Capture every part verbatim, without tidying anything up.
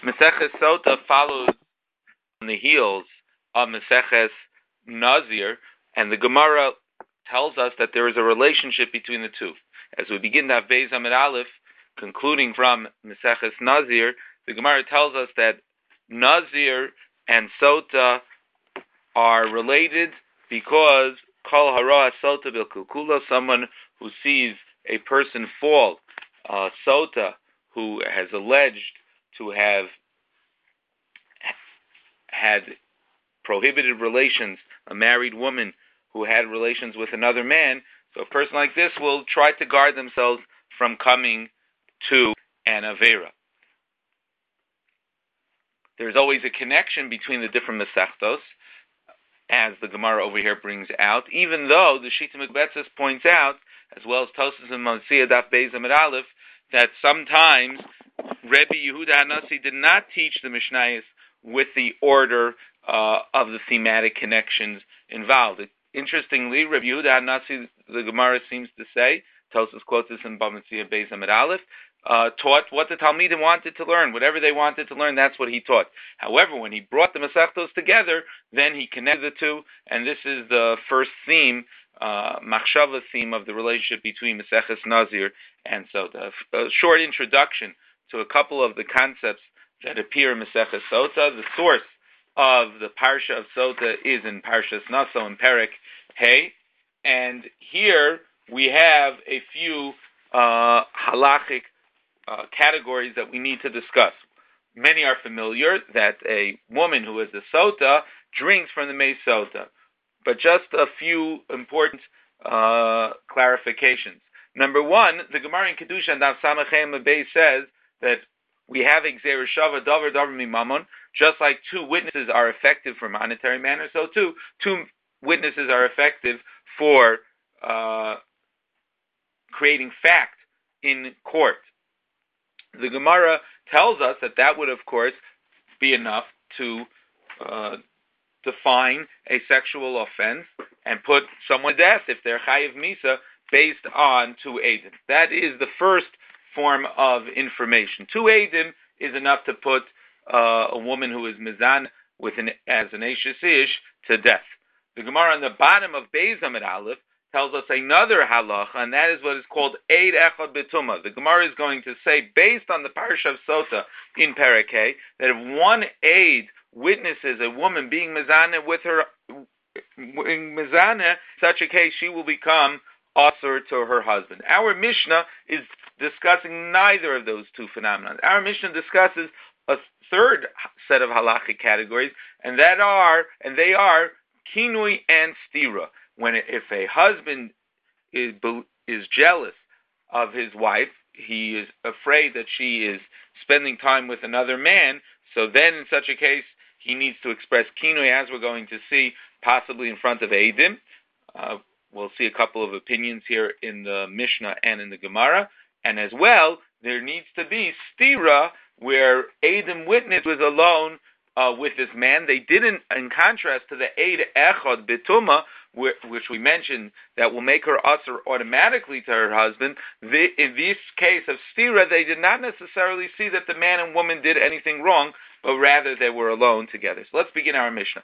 Maseches Sota follows on the heels of Maseches Nazir, and the Gemara tells us that there is a relationship between the two. As we begin that Beis Amid Aleph, concluding from Maseches Nazir, the Gemara tells us that Nazir and Sota are related because Kol Hara Sota Bilkulkula, someone who sees a person fall, uh, Sota, who has alleged to have had prohibited relations, a married woman who had relations with another man, so a person like this will try to guard themselves from coming to an Avera. There's always a connection between the different Masechtos, as the Gemara over here brings out, even though the Shita Mikbetzes points out, as well as Tosas and Monsiah Daf Beis Amid Aleph, that sometimes Rebbe Yehuda Hanassi did not teach the Mishnayos with the order uh, of the thematic connections involved. It, interestingly, Rebbe Yehuda Hanassi, the Gemara seems to say, Tosas quotes this in Bamitzia Beis Amid Aleph, uh, taught what the Talmidim wanted to learn. Whatever they wanted to learn, that's what he taught. However, when he brought the Masechtos together, then he connected the two, and this is the first theme, uh, Machshava theme of the relationship between Maseches Nazir and Sota. A short introduction to a couple of the concepts that appear in Maseches Sota. The source of the Parsha of Sota is in Parshas Naso in Perek Hey, and here we have a few uh, halachic uh, categories that we need to discuss. Many are familiar that a woman who is a Sota drinks from the Mei Sota, but just a few important uh, clarifications. Number one, the Gemara in Kedusha and Daf Samachem Abei says that we have a Gzeir Shava Davar Davar Mimamon, just like two witnesses are effective for monetary matters, so too, two witnesses are effective for uh, creating fact in court. The Gemara tells us that that would, of course, be enough to uh, define a sexual offense and put someone to death if they're Chayiv Misa based on two Eidim. That is the first form of information. Two Eidim is enough to put uh, a woman who is Mizan with an, as an Eishes Ish to death. The Gemara on the bottom of Beis Amid Aleph tells us another halacha, and that is what is called Eid Echad B'Tumah. The Gemara is going to say, based on the Parsha of Sota in Perek Hey, that if one Eid witnesses a woman being mezaneh with her mezaneh, such a case she will become asur to her husband. Our Mishnah is discussing neither of those two phenomena. Our Mishnah discusses a third set of halachic categories, and that are and they are kinui and stira. When if a husband is is jealous of his wife, he is afraid that she is spending time with another man. So then, in such a case, he needs to express kinui, as we're going to see, possibly in front of Eidim. Uh, we'll see a couple of opinions here in the Mishnah and in the Gemara. And as well, there needs to be stira, where Eidim witness was alone uh, with this man. They didn't, in contrast to the Eid Echad B'Tumah, which we mentioned, that will make her asur automatically to her husband. The, in this case of stira, they did not necessarily see that the man and woman did anything wrong, but rather they were alone together. So let's begin our Mishnah.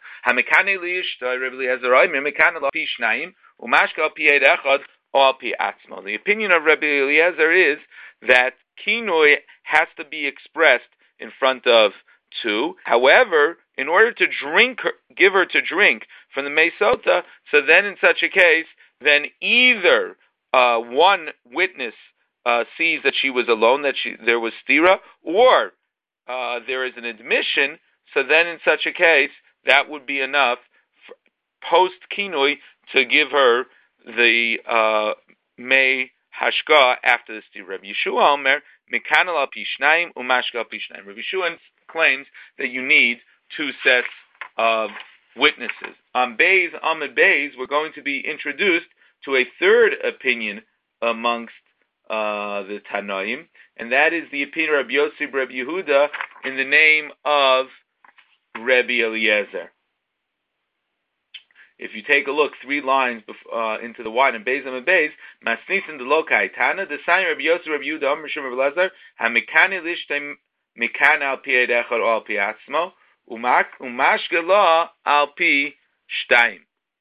The opinion of Rabbi Eliezer is that kinoi has to be expressed in front of two. However, in order to drink, her, give her to drink from the Mei Sota, so then in such a case, then either uh, one witness uh, sees that she was alone, that she, there was stira, or uh, there is an admission, so then in such a case, that would be enough post-kinoi to give her the uh, Mei Hashka after the stira. Rabbi Yeshua Omer, Mekanal al Pishnayim, Umashka al Pishnayim. Rabbi Yeshua claims that you need two sets of witnesses. On Beis, Amid Beis, we're going to be introduced to a third opinion amongst uh, the Tanaim, and that is the opinion of Rabbi Yossi Rabbi Yehuda in the name of Rabbi Eliezer. If you take a look three lines uh, into the wide and Beis Amid Beis, Masnisin de Lokai Tana, the sign Rabbi Yossi Rabbi Yehuda Amr Shem Rabbi Eliezer, Hamikani Lishtei Mikana al pi echad or al pi atzmo, umashke lo al pi shtayim.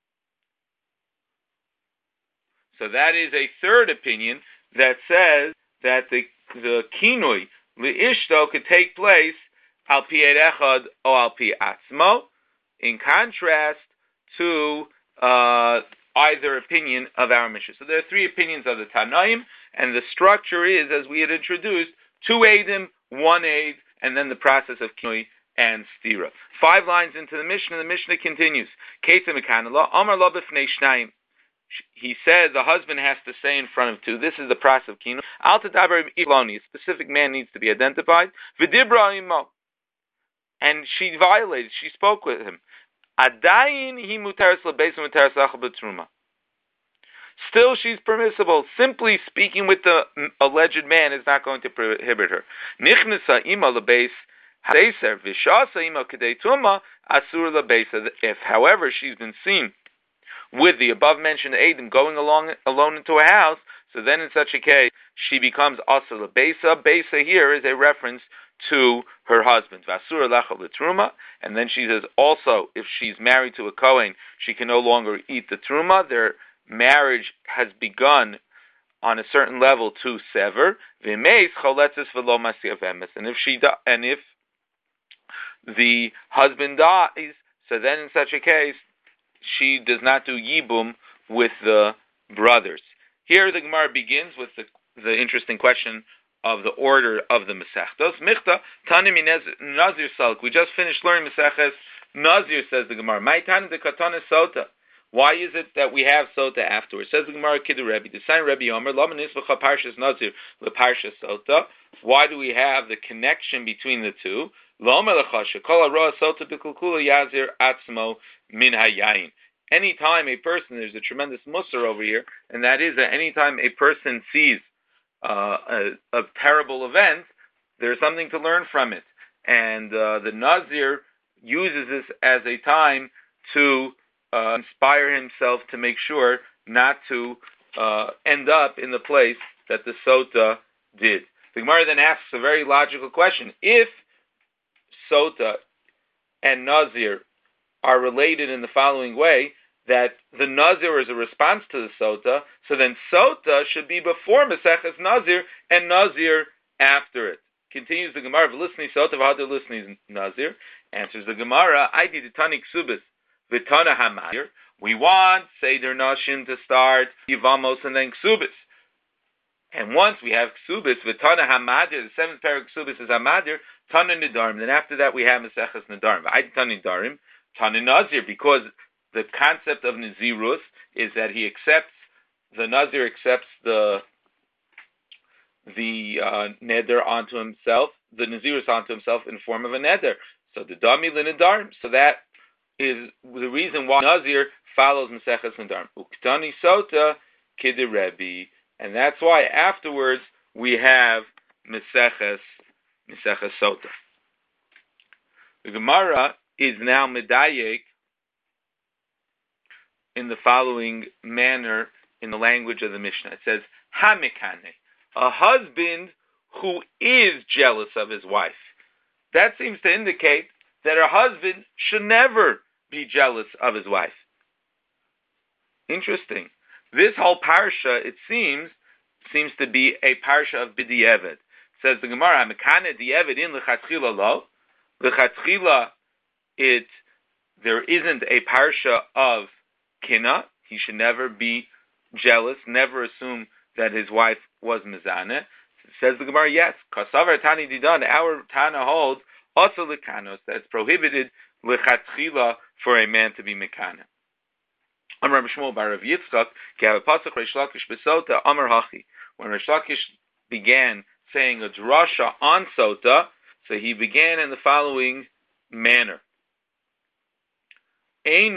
So that is a third opinion that says that the the kinui liishto could take place al pi echad or al pi atzmo, in contrast to uh, either opinion of our Mishnah. So there are three opinions of the Tanaim, and the structure is, as we had introduced, two Eidim, one Eid, and then the process of kinui and stira. Five lines into the Mishnah, the Mishnah continues. Keita mekanala, Amar lo b'fnei shnayim. He said the husband has to say in front of two. This is the process of kinui. Al tadaber iloni. A specific man needs to be identified. V'dibra imo. And she violated. She spoke with him. Adayin hi mutaris lebeis mutaris achal b'truma. Still, she's permissible. Simply speaking with the alleged man is not going to prohibit her. Nichnesa ima lebeis hadeser v'shasa ima kedei tuma asur lebeisa. If, however, she's been seen with the above-mentioned Eidim going along alone into a house, so then in such a case, she becomes asur lebeisa. Beisa here is a reference to her husband. Vasur lechal l'truma, and then she says also, if she's married to a Kohen, she can no longer eat the truma. Their marriage has begun on a certain level to sever. V'meis choletzes v'lo masiyah v'emes, and if she do, and if the husband dies, so then in such a case, she does not do yibum with the brothers. Here the Gemara begins with the, the interesting question of the order of the Masechtos. Michta, Tanim Nazir Salk. We just finished learning Maseches Nazir, says the Gemara. My Tanim de Katana Sota. Why is it that we have Sota afterwards? Says the Gemara Kidu Rebbe. The sign Rebbe Omer, Lama Nisvacha Parshas Nazir, Le Parsha Sota. Why do we have the connection between the two? Lama Lechasha, Kol Aroa Sota B'Kulkula Yazir Atzmo Min Hayayin. Anytime a person, there's a tremendous musar over here, and that is that anytime a person sees Uh, a, a terrible event, there's something to learn from it. And uh, the Nazir uses this as a time to uh, inspire himself to make sure not to uh, end up in the place that the Sota did. The Gemara then asks a very logical question. If Sota and Nazir are related in the following way, that the Nazir is a response to the Sota, so then Sota should be before Maseches Nazir and Nazir after it. Continues the Gemara, V'lisni Sota v'hadu lisni Nazir. Answers the Gemara, I did Tani Ksubis v'tana Hamadir. We want Seder Nashim to start, Yivamos, and then Ksubis. And once we have Ksubis, v'tana Hamadir, the seventh pair of Ksubis is Hamadir, Tana Nidarim. Then after that we have Maseches Nidarim. I did Tani Nidarim, Tana Nazir, because the concept of Nazirus is that he accepts, the Nazir accepts the the uh, neder onto himself, the Nazirus onto himself in form of a neder. So the Dami Linadarm. So that is the reason why Nazir follows Maseches Nidarim. Uktani Sota Kidi Rebbe. And that's why afterwards we have Maseches, Maseches Sota. The Gemara is now Medayek in the following manner in the language of the Mishnah. It says, Hamikane, a husband who is jealous of his wife. That seems to indicate that a husband should never be jealous of his wife. Interesting. This whole parsha, it seems, seems to be a parsha of B'di'evet. Says the Gemara, Hamikane di'evet in l'chatchila lo. L'chatchila, it, there isn't a parsha of Kina, he should never be jealous, never assume that his wife was mizaneh. Says the Gemara, yes. Kasavar Tani Didan, our Tana holds, also lekanos, that it's prohibited lechatchila for a man to be mekana. Amar Shmuel bar Rav Yitzchak, ki have a pasuk Reish Lakish besota, Amar Hachi. When Reish Lakish began saying a drasha on Sota, so he began in the following manner. A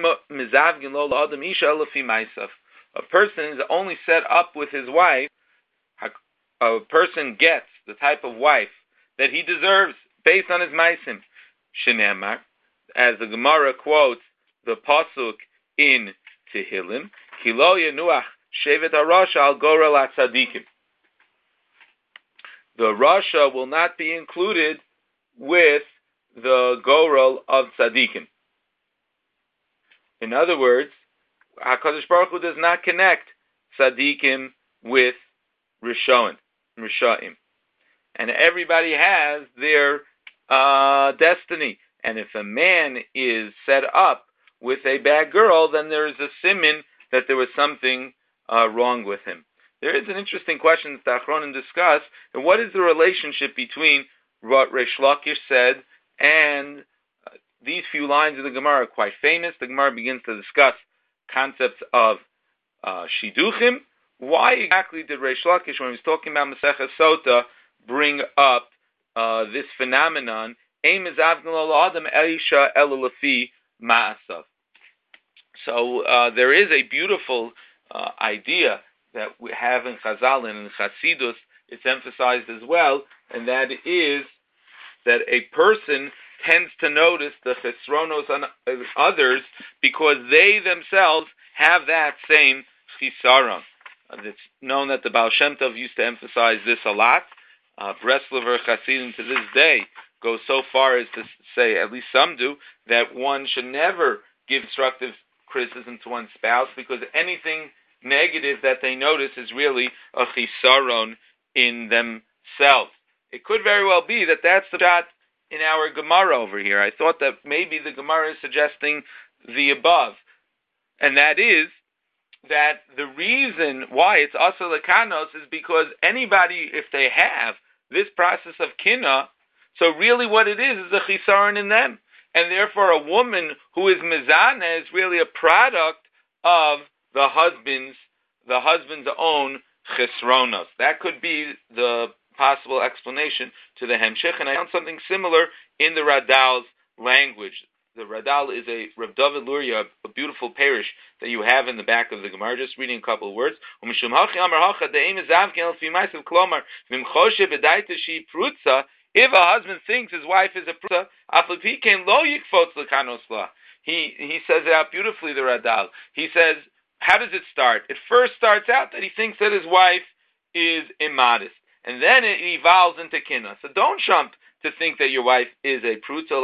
person is only set up with his wife. A person gets the type of wife that he deserves based on his maisim. Shenemar, as the Gemara quotes the pasuk in Tehillim, Kilo Yenuach Shevet HaRasha Al Gorel HaTzadikim. The Rasha will not be included with the goral of tzaddikim. In other words, HaKadosh Baruch Hu does not connect tzaddikim with rishonim, rishaim, and everybody has their uh, destiny. And if a man is set up with a bad girl, then there is a simin that there was something uh, wrong with him. There is an interesting question that the Achronim discuss, and what is the relationship between what Reish Lakish said and uh, these few lines of the Gemara are quite famous. The Gemara begins to discuss concepts of uh, shiduchim. Why exactly did Reish Lakish, when he was talking about Masechah Sota, bring up uh, this phenomenon? So uh, there is a beautiful uh, idea that we have in Chazal and in Chasidus. It's emphasized as well, and that is that a person tends to notice the chesronos on others because they themselves have that same chisaron. Uh, it's known that the Baal Shem Tov used to emphasize this a lot. Uh, Breslover Chasidim to this day go so far as to say, at least some do, that one should never give constructive criticism to one's spouse because anything negative that they notice is really a chisaron in themselves. It could very well be that that's the shot in our Gemara over here. I thought that maybe the Gemara is suggesting the above, and that is that the reason why it's asa lekanos is because anybody, if they have this process of kina, so really what it is is a chisaron in them. And therefore a woman who is mizana is really a product of the husband's, the husband's own chisronos. That could be the possible explanation to the hemshich. And I found something similar in the Radal's language. The Radal is a Rav David Luria, a beautiful parish that you have in the back of the Gemara. Just reading a couple of words. If a husband thinks his wife is a prutza, he he says it out beautifully, the Radal. He says, how does it start? It first starts out that he thinks that his wife is immodest. And then it evolves into kina. So don't jump to think that your wife is a prutza.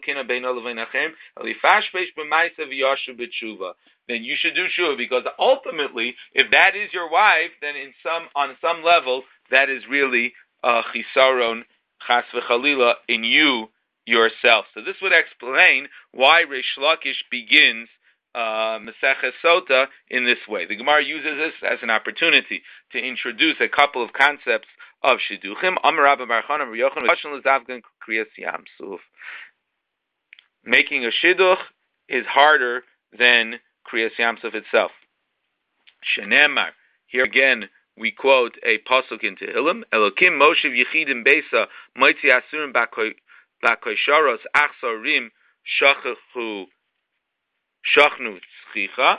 Then you should do shuva, because ultimately, if that is your wife, then in some on some level, that is really a chisaron, chas v'chalila, in you yourself. So this would explain why Reish Lakish begins uh, Masechah Sota in this way. The Gemara uses this as an opportunity to introduce a couple of concepts of Shidduchim. Making a Shidduch is harder than Kriyas Yamsuf itself. Shenemar. Here again, we quote a pasuk in Tehillim. Elokim Moshev Yechidim Beisa Moitzi Asurim Bakoisharos Achsarim Shachachu Shachnu Tzchicha.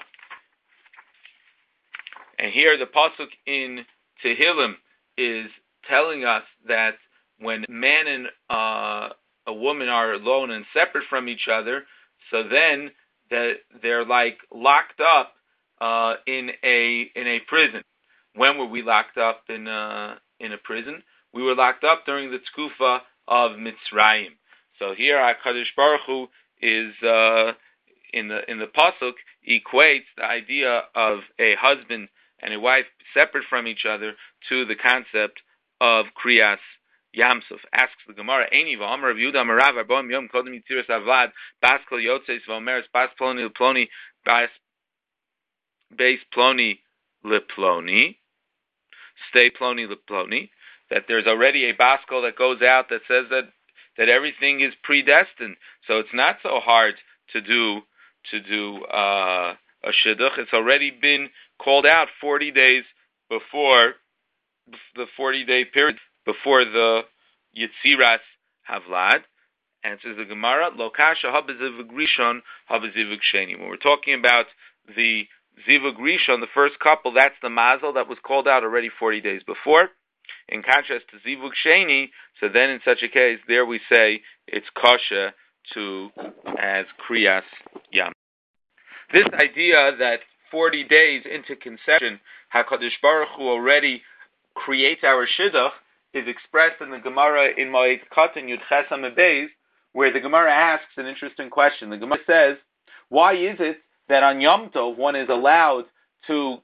And here the pasuk in Tehillim is telling us that when man and uh, a woman are alone and separate from each other, so then that they're like locked up uh, in a in a prison. When were we locked up in a, in a prison? We were locked up during the tkufa of Mitzrayim. So here, HaKadosh Baruch Hu is uh, in the in the pasuk equates the idea of a husband and a wife separate from each other to the concept of Kriyas Yamsuf. Asks the Gemara, Eini v'Amar Rav Yehuda Amar Rav Arba'im Yom Kodem Yitziras Avad Bas Kol Yotzeis v'Omeres Bas Ploni Leploni Bas Beis Ploni Leploni Stay Ploni Leploni. That there's already a Baskol that goes out that says that that everything is predestined. So it's not so hard to do to do uh, a shidduch. It's already been called out forty days before the forty-day period, before the Yitziras Havlad. And it says the Gemara, Lo kasha habezivug rishon habezivug sheni. When we're talking about the zivug rishon, the first couple, that's the mazel that was called out already forty days before. In contrast to zivug sheni, so then in such a case, there we say it's kasha to as kriyas yam. This idea that forty days into conception, HaKadosh Baruch Hu already creates our shidduch, is expressed in the Gemara in Moed Katan Yud Chesam Beis, where the Gemara asks an interesting question. The Gemara says, why is it that on Yom Tov one is allowed to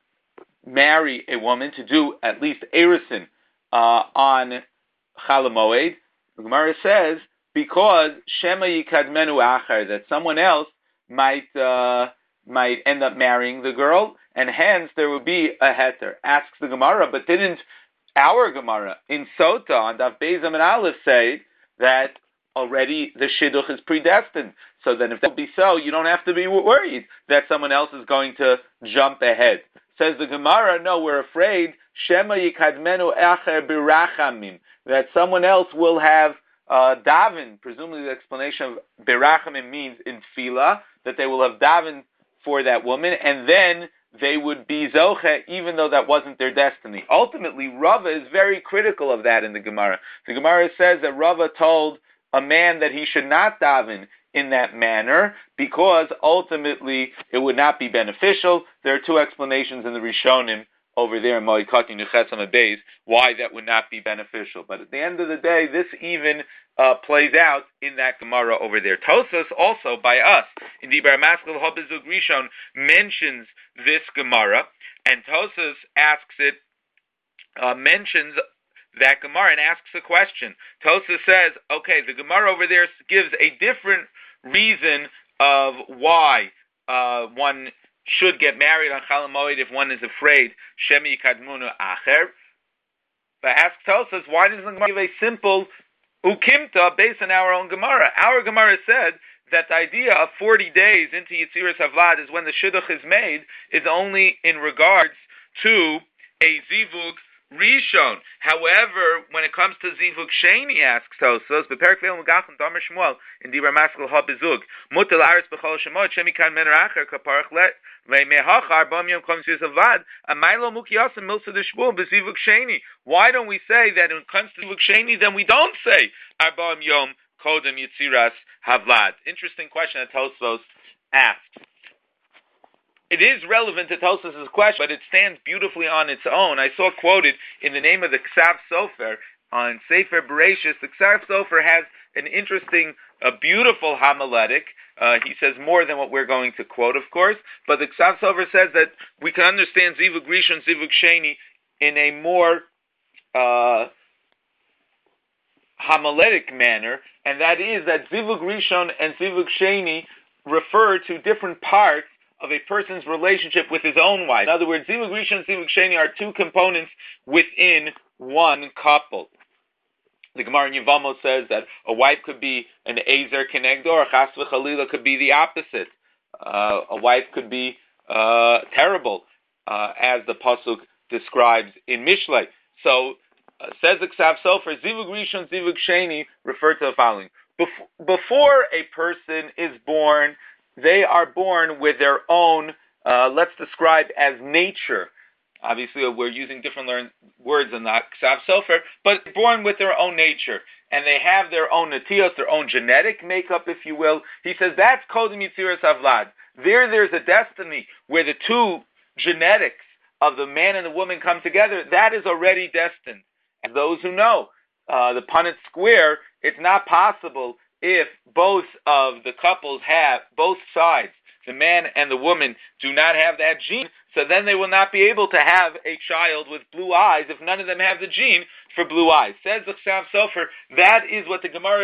marry a woman, to do at least Erusin uh, on Chol Hamoed? The Gemara says, because Shema Yikadmenu Achar, that someone else might uh, might end up marrying the girl, and hence there would be a heter. Asks the Gemara, but didn't our Gemara in Sota on Daf Beis Amud Aleph say that already the shidduch is predestined? So then if that would be so, you don't have to be worried that someone else is going to jump ahead. Says the Gemara, no, we're afraid Shema Yikadmenu Acher Birachamim, that someone else will have uh, daven. Presumably the explanation of Birachamim means in tefillah, that they will have daven for that woman, and then they would be zoche, even though that wasn't their destiny. Ultimately, Rava is very critical of that in the Gemara. The Gemara says that Rava told a man that he should not daven in that manner, because ultimately it would not be beneficial. There are two explanations in the Rishonim over there in Moed Katan Yud Chesam Beis why that would not be beneficial. But at the end of the day, this even uh, plays out in that Gemara over there. Tosas also by us in the Bar Maskil Hobezug Rishon mentions this Gemara, and Tosas asks it, uh, mentions that Gemara and asks a question. Tosas says, okay, the Gemara over there gives a different reason of why uh, one should get married on Chol Hamoed if one is afraid Shemi Yikadmenu Acher. But ask Tosas, why doesn't the Gemara give a simple ukimta based on our own Gemara? Our Gemara said that the idea of forty days into Yitziras Havlad is when the shidduch is made, is only in regards to a zivug Rishon. However, when it comes to Zivug Sheni, asks Tosos, Beperek Ve'el Mugachim Damer Shmuel in Dibur Maskil HaBezug, Mutal Aris B'chol Shemot Shemi Kan Men Racher Kaparach Le Le'Mehachar Bam Yom Kol Yitziras Havlad Amaylo Mukiyasim Milsa D'Shmuel B'Zivug Sheni. Why don't we say that when it comes to Zivug Sheni, then we don't say Arbam Yom Kodem Yitziras Havlad? Interesting question that Tosos asked. It is relevant to Tosas' question, but it stands beautifully on its own. I saw quoted in the name of the Ksav Sofer on Sefer Bereshis. The Ksav Sofer has an interesting, a beautiful homiletic. Uh, he says more than what we're going to quote, of course, but the Ksav Sofer says that we can understand Zivug Rishon, Zivug Sheni in a more uh, homiletic manner, and that is that Zivug Rishon and Zivug Sheni refer to different parts of a person's relationship with his own wife. In other words, Zivug Rishon and Zivug Sheni are two components within one couple. The Gemara in Yevamos says that a wife could be an Ezer Kenegdo, or Chas v'Chalila could be the opposite. Uh, a wife could be uh, terrible, uh, as the Pasuk describes in Mishlei. So, uh, says the Ksav Sofer, Zivug Rishon, Zivug Sheni refer to the following. Bef- before a person is born, they are born with their own, uh, let's describe as nature. Obviously, we're using different learn- words in the Ksav Sofer, but born with their own nature. And they have their own natios, their own genetic makeup, if you will. He says that's Kodem Yitziras Havlad. There, there's a destiny where the two genetics of the man and the woman come together. That is already destined. And those who know, uh, the Punnett Square, it's not possible if both of the couples have, both sides, the man and the woman, do not have that gene, so then they will not be able to have a child with blue eyes if none of them have the gene for blue eyes. Says the Ksav Sofer, that is what the Gemara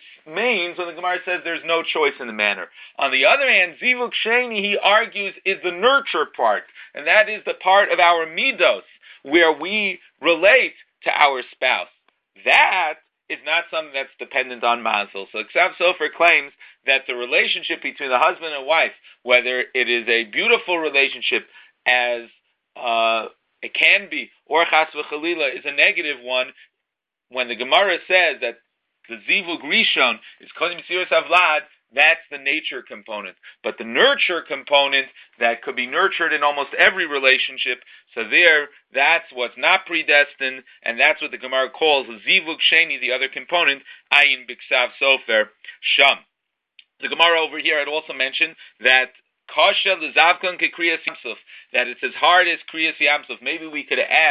means when the Gemara says there's no choice in the matter. On the other hand, Zivug Sheni, he argues, is the nurture part, and that is the part of our midos, where we relate to our spouse. That is not something that's dependent on mazel. So Ksav Sofer claims that the relationship between the husband and wife, whether it is a beautiful relationship as uh, it can be, or chas v'chalila is a negative one, when the Gemara says that the Zivug Rishon is Kodem Yitziras Havlad, that's the nature component. But the nurture component that could be nurtured in almost every relationship, so there, that's what's not predestined, and that's what the Gemara calls Zivug Sheni, the other component, Ayin B'Ksav Sofer Sham. The Gemara over here had also mentioned that Kasha L'Zavkan Ke Kriyas Yamsuf, that it's as hard as Kriyas Yamsuf. Maybe we could add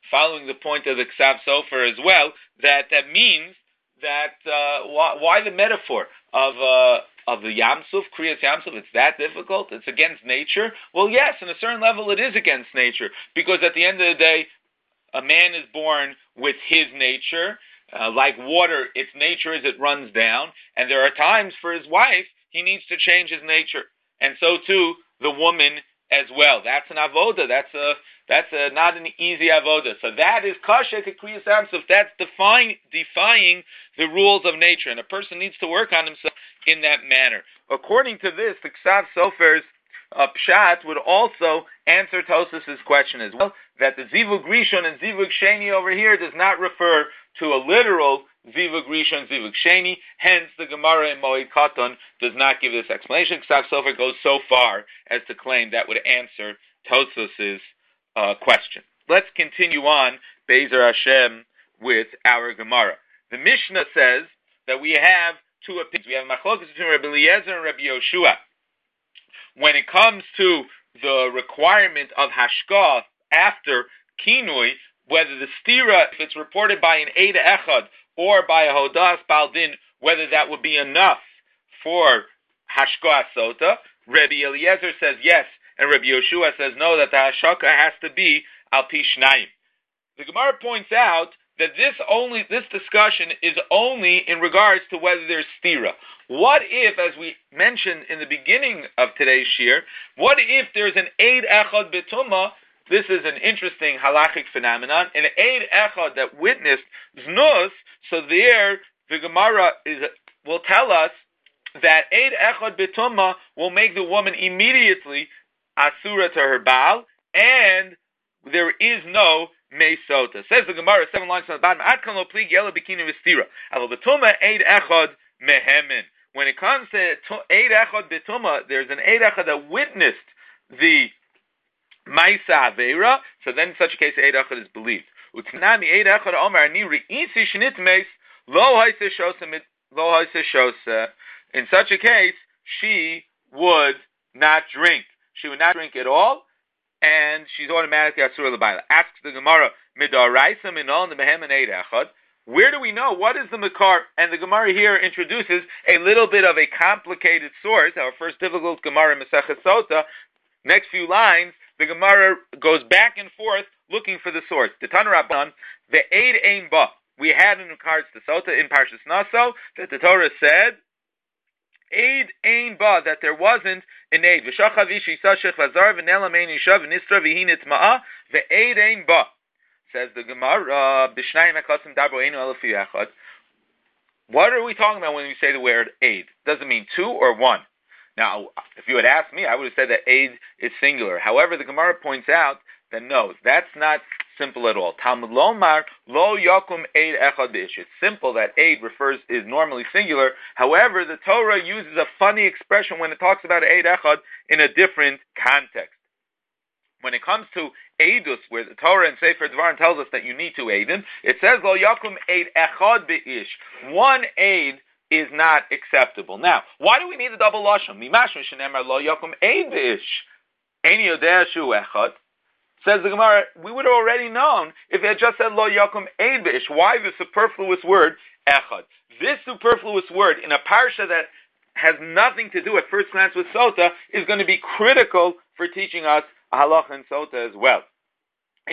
following the point of the Ksav Sofer as well, that that means that uh, why, why the metaphor of uh, of the Yamsuf, Kriyas Yamsuf? It's that difficult? It's against nature? Well, yes, on a certain level, it is against nature, because at the end of the day, a man is born with his nature. Uh, like water, its nature is it runs down, and there are times for his wife he needs to change his nature, and so too the woman as well. That's an avoda. That's a that's a, not an easy avoda. So that is kasha kriyas yamsuf. That's defying defying the rules of nature, and a person needs to work on himself in that manner. According to this, the Ksav Sofer's uh, pshat would also answer Tosas's question as well, that the zivug rishon and zivug sheni over here does not refer to a literal zivug rishon, zivug sheni. Hence, the Gemara in Moed Katan does not give this explanation. Ksav Sofer goes so far as to claim that would answer Tosas's uh, question. Let's continue on, Be'ezer Hashem, with our Gemara. The Mishnah says that we have two opinions. We have machlokas between Rabbi Eliezer and Rabbi Yoshua. When it comes to the requirement of hashkah after kinui, whether the stira, if it's reported by an Eid Echad or by a Hodas Baldin, whether that would be enough for hashkah sota, Rabbi Eliezer says yes, and Rabbi Yoshua says no, that the hashkah has to be al pi shnayim. The Gemara points out that this only this discussion is only in regards to whether there's stira. What if, as we mentioned in the beginning of today's shir, what if there's an Eid Echad B'tumah? This is an interesting halachic phenomenon. An Eid Echad that witnessed znus, so there the Gemara is, will tell us that Eid Echad B'tumah will make the woman immediately asura to her Baal, and there is no Meisota. Says the Gemara, seven lines on the bottom, Ad kan lo plig yela bikini v'stira. Alo b'tumah Eid Echad mehemin. When it comes to Eid Echad b'tumah, there's an Eid Echad that witnessed the Maisa Aveira, so then in such a case, Eid Echad is believed. Utnami Eid Echad Omer Ani Re'isi Shnit Meis Lo Haise Shosa Lo Haise Shosa. In such a case, she would not drink. She would not drink at all, and she's automatically Asura L'Baila. Asks the Gemara, Midaraisa Minol Nebehem and Eid Echad. Where do we know? What is the Makar? And the Gemara here introduces a little bit of a complicated source. Our first difficult Gemara in Masechet Sota. Next few lines, the Gemara goes back and forth looking for the source. The Tana Rabban, the Eid Ein Ba. We had in regards to Sota in Parshas Naso that the Torah said, Eid Ein Ba, that there wasn't an Eid. V'shachav ish yisa shech lazar v'nelam ein isha v'nistra v'hin itma'a v'Eid Ein Ba. Says the Gemara, B'shnayim hakasim dabro einu elafi echad. What are we talking about when we say the word Eid? Does it mean two or one? Now, if you had asked me, I would have said that Eid is singular. However, the Gemara points out that no, that's not simple at all. Talmud Lomar lo yakum Eid echad b'ish. It's simple that Eid refers is normally singular. However, the Torah uses a funny expression when it talks about Eid echad in a different context. When it comes to Eidus, where the Torah and Sefer Devarim tells us that you need two Eidim, it says lo yakum Eid echad b'ish. One Eid is not acceptable. Now, why do we need a double lashon? Mimashma shenemar lo yakum Eid b'ish. Ein yodea shu echad. Says the Gemara, we would have already known if it had just said lo yakum Eid b'ish. Why the superfluous word echad? This superfluous word in a parsha that has nothing to do at first glance with Sota is going to be critical for teaching us halacha and Sota as well. It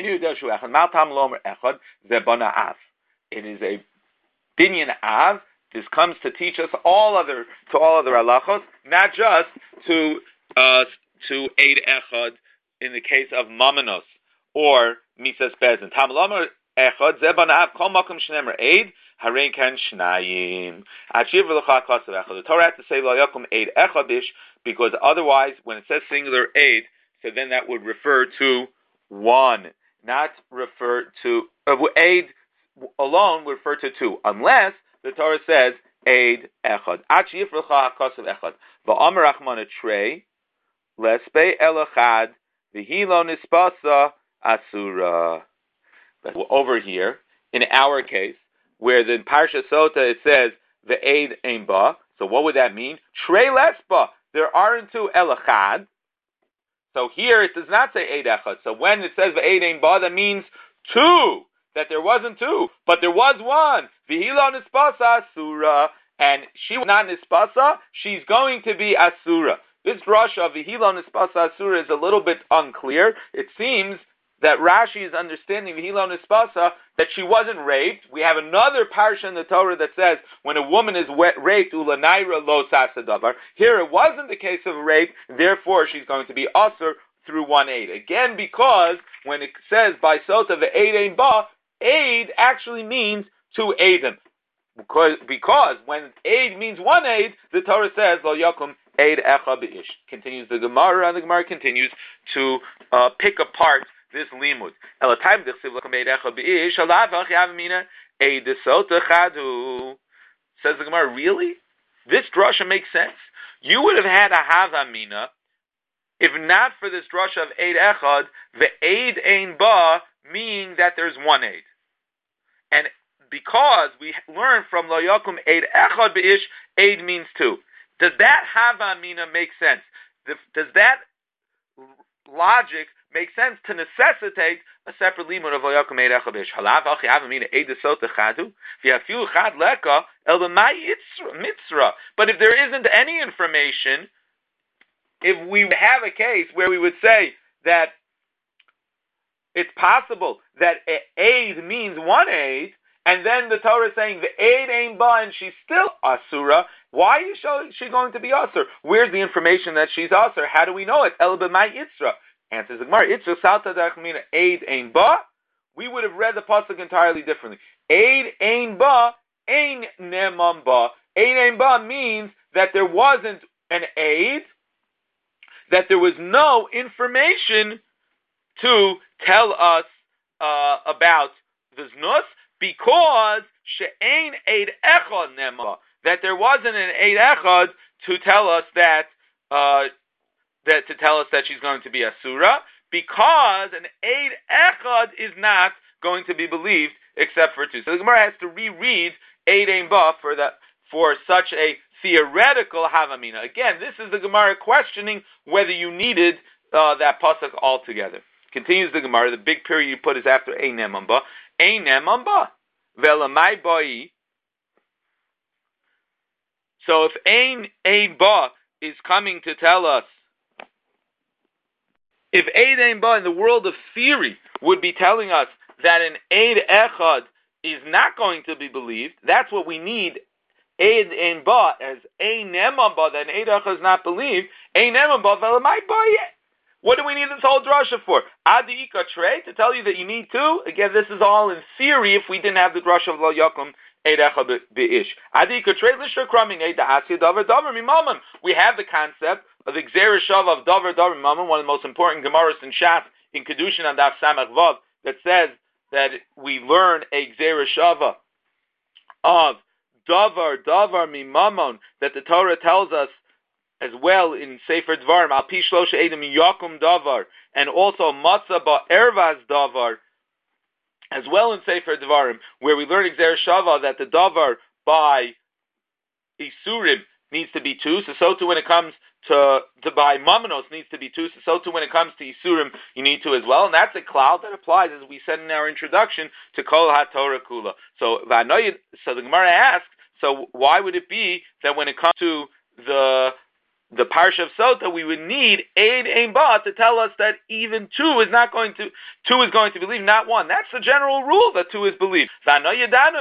is a binyan av. This comes to teach us all other to all other halachos, not just to uh, to Eid Echad in the case of mamanos or misas bezin. Tam lomer echad ze bana av kol makom shnemer Eid harein kan shnayim. Achiv v'lecha kasav echad. The Torah has to say lo yakum Eid echadish because otherwise, when it says singular Eid, so then that would refer to one, not refer to uh, Eid alone would refer to two, unless the Torah says Eid echad. Achi yifrecha hakasav echad. Va'amar achmana trei lespe elachad v'hilo nispasa asura. Over here, in our case, where the Parsha Sota it says the Eid ein ba. So what would that mean? Trei lespa. There aren't two elachad. So here it does not say Eid echad. So when it says the Eid ein ba, that means two, that there wasn't two, but there was one. V'hilo nispasa asura, and she was not nispasa, she's going to be asura. This drasha of V'hilo nispasa asura is a little bit unclear. It seems that Rashi is understanding V'hilo nispasa, that she wasn't raped. We have another parsha in the Torah that says when a woman is raped, ulanaira lo sasadavar. Here it wasn't the case of rape, therefore she's going to be usher through one aid. Again, because when it says by sota ve'eid ein ba, aid actually means two aidim. Because, because when aid means one aid, the Torah says lo yakum aid echa b'ish. Continues the Gemara, and the Gemara continues to uh, pick apart this limud. Elatayim dichsiv lakum aid echa b'ish alav achyav mina aid sota chadu. Says the Gemara, really? This drasha makes sense. You would have had a havamina if not for this drasha of aid echad, the aid ein ba, meaning that there's one aid. And because we learn from lo yakum aid echad b'ish, aid means two. Does that havamina make sense? Does that logic make sense to necessitate a separate limud of lo yakum aid echad b'ish? Halav achi havamina aid desota chadu v'yafiu chad leka el b'mai mitzra. But if there isn't any information, if we have a case where we would say that it's possible that aid means one aid, and then the Torah is saying the aid ain't ba and she's still asura, why is she going to be asur? Where's the information that she's asur? How do we know it? El b'mai itzra. Answers the Gemara, itzra salta dachmina aid ain't ba. We would have read the pasuk entirely differently. Aid ain't ba, ain nemam ba. Aid ain't ba means that there wasn't an aid, that there was no information to tell us uh, about the znus, because she'ein eid echad nema, that there wasn't an eid echad to tell us that uh, that to tell us that she's going to be asura, because an eid echad is not going to be believed except for two. So the Gemara has to reread eid ein ba for that for such a theoretical havamina. Again, this is the Gemara questioning whether you needed uh, that pasuk altogether. Continues the Gemara, the big period you put is after einem amba. Einem amba. Velamai ba'i. So if ein ein ba is coming to tell us, if ein ein ba in the world of theory would be telling us that an eid echad is not going to be believed, that's what we need. Eid ein ba as einem amba, that an eid echad is not believed. Einem amba velamai ba'i. What do we need this whole drasha for? Adi ika trei, to tell you that you need two? Again, this is all in theory if we didn't have the drasha of lo yakum eid echad b'ish. Adi ika trei l'shur kraming eid da'asya davar davar mimaman. We have the concept of the gzera shava of davar davar mimaman, one of the most important gemaras in Shas, in Kedushin and Daf Samach Vav, that says that we learn a gzera shava of davar davar mimaman, that the Torah tells us as well in Sefer Dvarim, al pi shlosha edim yakum davar, and also matzah ba ervaz davar, as well in Sefer Dvarim, where we learn Gzer Shava that the davar by Isurim needs to be two, so so too when it comes to, to by Mamanos needs to be two, so so too when it comes to Isurim you need to as well, and that's a cloud that applies, as we said in our introduction, to Kol HaTorah Kula. So, so the Gemara asks, so why would it be that when it comes to the the Parsha of Sota, we would need Eid Ein Ba to tell us that even two is not going to two is going to believe, not one. That's the general rule, that two is believed. I would have thought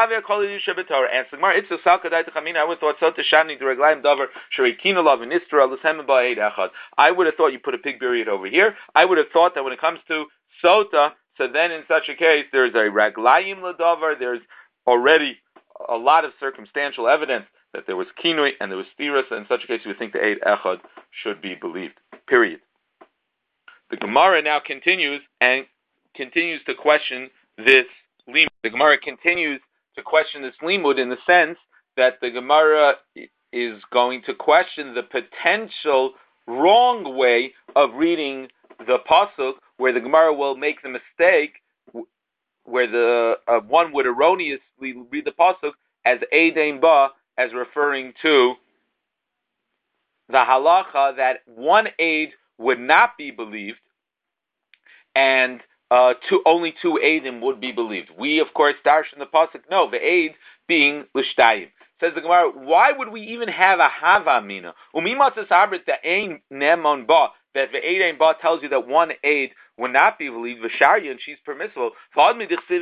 Sota Shani to Reglaim Davar Sharikina Lav and Istra Lushem Ba Eid Echad. I would have thought you put a big period over here. I would have thought that when it comes to Sota, so then in such a case there's a Reglaim Ladavar, there's already a lot of circumstantial evidence that there was kinui and there was stiras, and in such a case you would think the Eid Echad should be believed. Period. The Gemara now continues and continues to question this limud. The Gemara continues to question this limud in the sense that the Gemara is going to question the potential wrong way of reading the pasuk, where the Gemara will make the mistake, where the uh, one would erroneously read the pasuk as Eid Ein Ba, as referring to the halacha that one aid would not be believed, and uh, two, only two Eidim would be believed. We, of course, darshan the pasuk, no, the Eid being l'shtayim. Says the Gemara, why would we even have a hava mina? Umimatzas abrit the ein nemon ba, that the Eid ein ba tells you that one Eid would not be believed, v'sharya, and she's permissible. But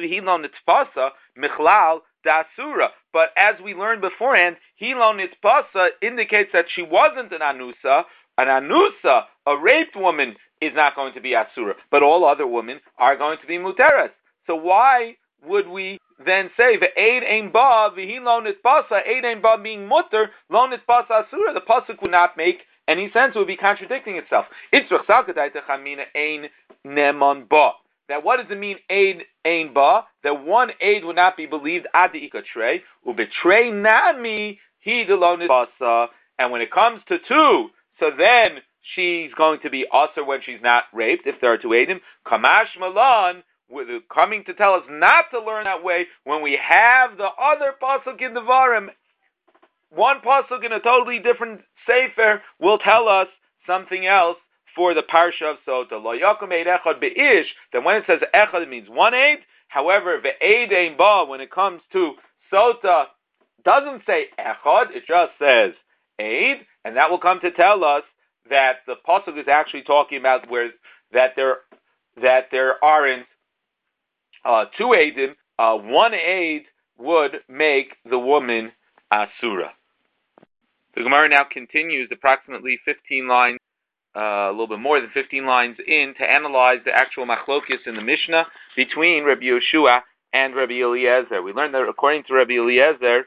as we learned beforehand, hilon nitzpasa indicates that she wasn't an anusa. An anusa, a raped woman, is not going to be asura, but all other women are going to be muteras. So why would we then say the aid ein ba v'hi lo nitzpasa, aid ein ba being mutter, lo nitzpasa asura? The pasuk would not make any sense. It would be contradicting itself. That what does it mean, aid ein ba? That one aid would not be believed ad ika trey, ubetray nami he de lo nitzpasa. And when it comes to two, so then she's going to be also when she's not raped, if there are two Eidim. Kamash Malan, coming to tell us not to learn that way when we have the other pasuk in the Varim. One pasuk in a totally different sefer will tell us something else for the parsha of Sota. Lo yakum eid echad beish, that when it says echad, it means one aid. However, the eid ein ba, when it comes to Sota, doesn't say echad, it just says aid. And that will come to tell us that the pasuk is actually talking about where that there that there aren't uh, two aidim. Uh, one aid would make the woman asura. The Gemara now continues approximately fifteen lines, uh, a little bit more than fifteen lines in, to analyze the actual machlokes in the Mishnah between Rabbi Yeshua and Rabbi Eliezer. We learned that according to Rabbi Eliezer,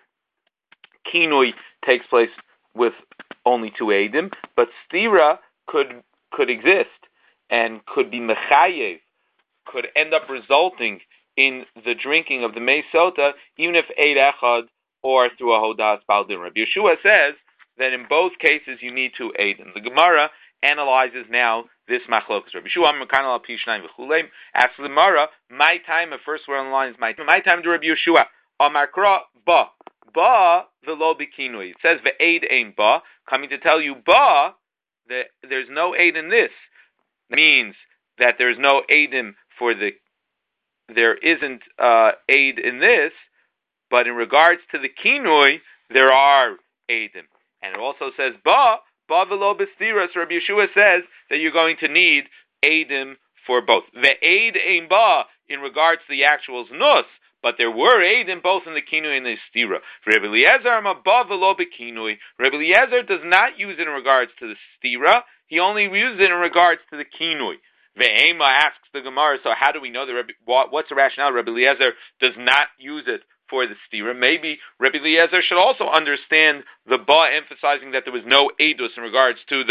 kinui takes place with only two Eidim, but stira could could exist and could be mechayev, could end up resulting in the drinking of the mei sota, even if Eid echad or through a hodas baldin. Rabbi Yeshua says that in both cases you need two Eidim. The Gemara analyzes now this machlokas. Rabbi Yeshua Mekan al Pishnayim v'chuleim asks the Gemara, my time. The first word on the line is my time. My time to Rabbi Yeshua. Amakra ba. Ba v'lo bikinui. It says ve'aid ein ba, coming to tell you ba, that there's no aid in this. It means that there's no aidim for the, there isn't uh, aid in this, but in regards to the kinui, there are aidim. And it also says ba, ba v'lo b'stiras. Rabbi Yeshua says that you're going to need aidim for both. Ve'aid ein ba, in regards to the actual znus, but there were Eidim both in the Kinui and the Stira. Rabbi Eliezer above v'lo bekinui. Rabbi Eliezer does not use it in regards to the Stira. He only uses it in regards to the Kinui. Ve'ema asks the Gemara, so how do we know that Rabbi, what, what's the rationale? Rabbi Eliezer does not use it for the Stira. Maybe Rabbi Eliezer should also understand the Ba emphasizing that there was no Eidus in regards to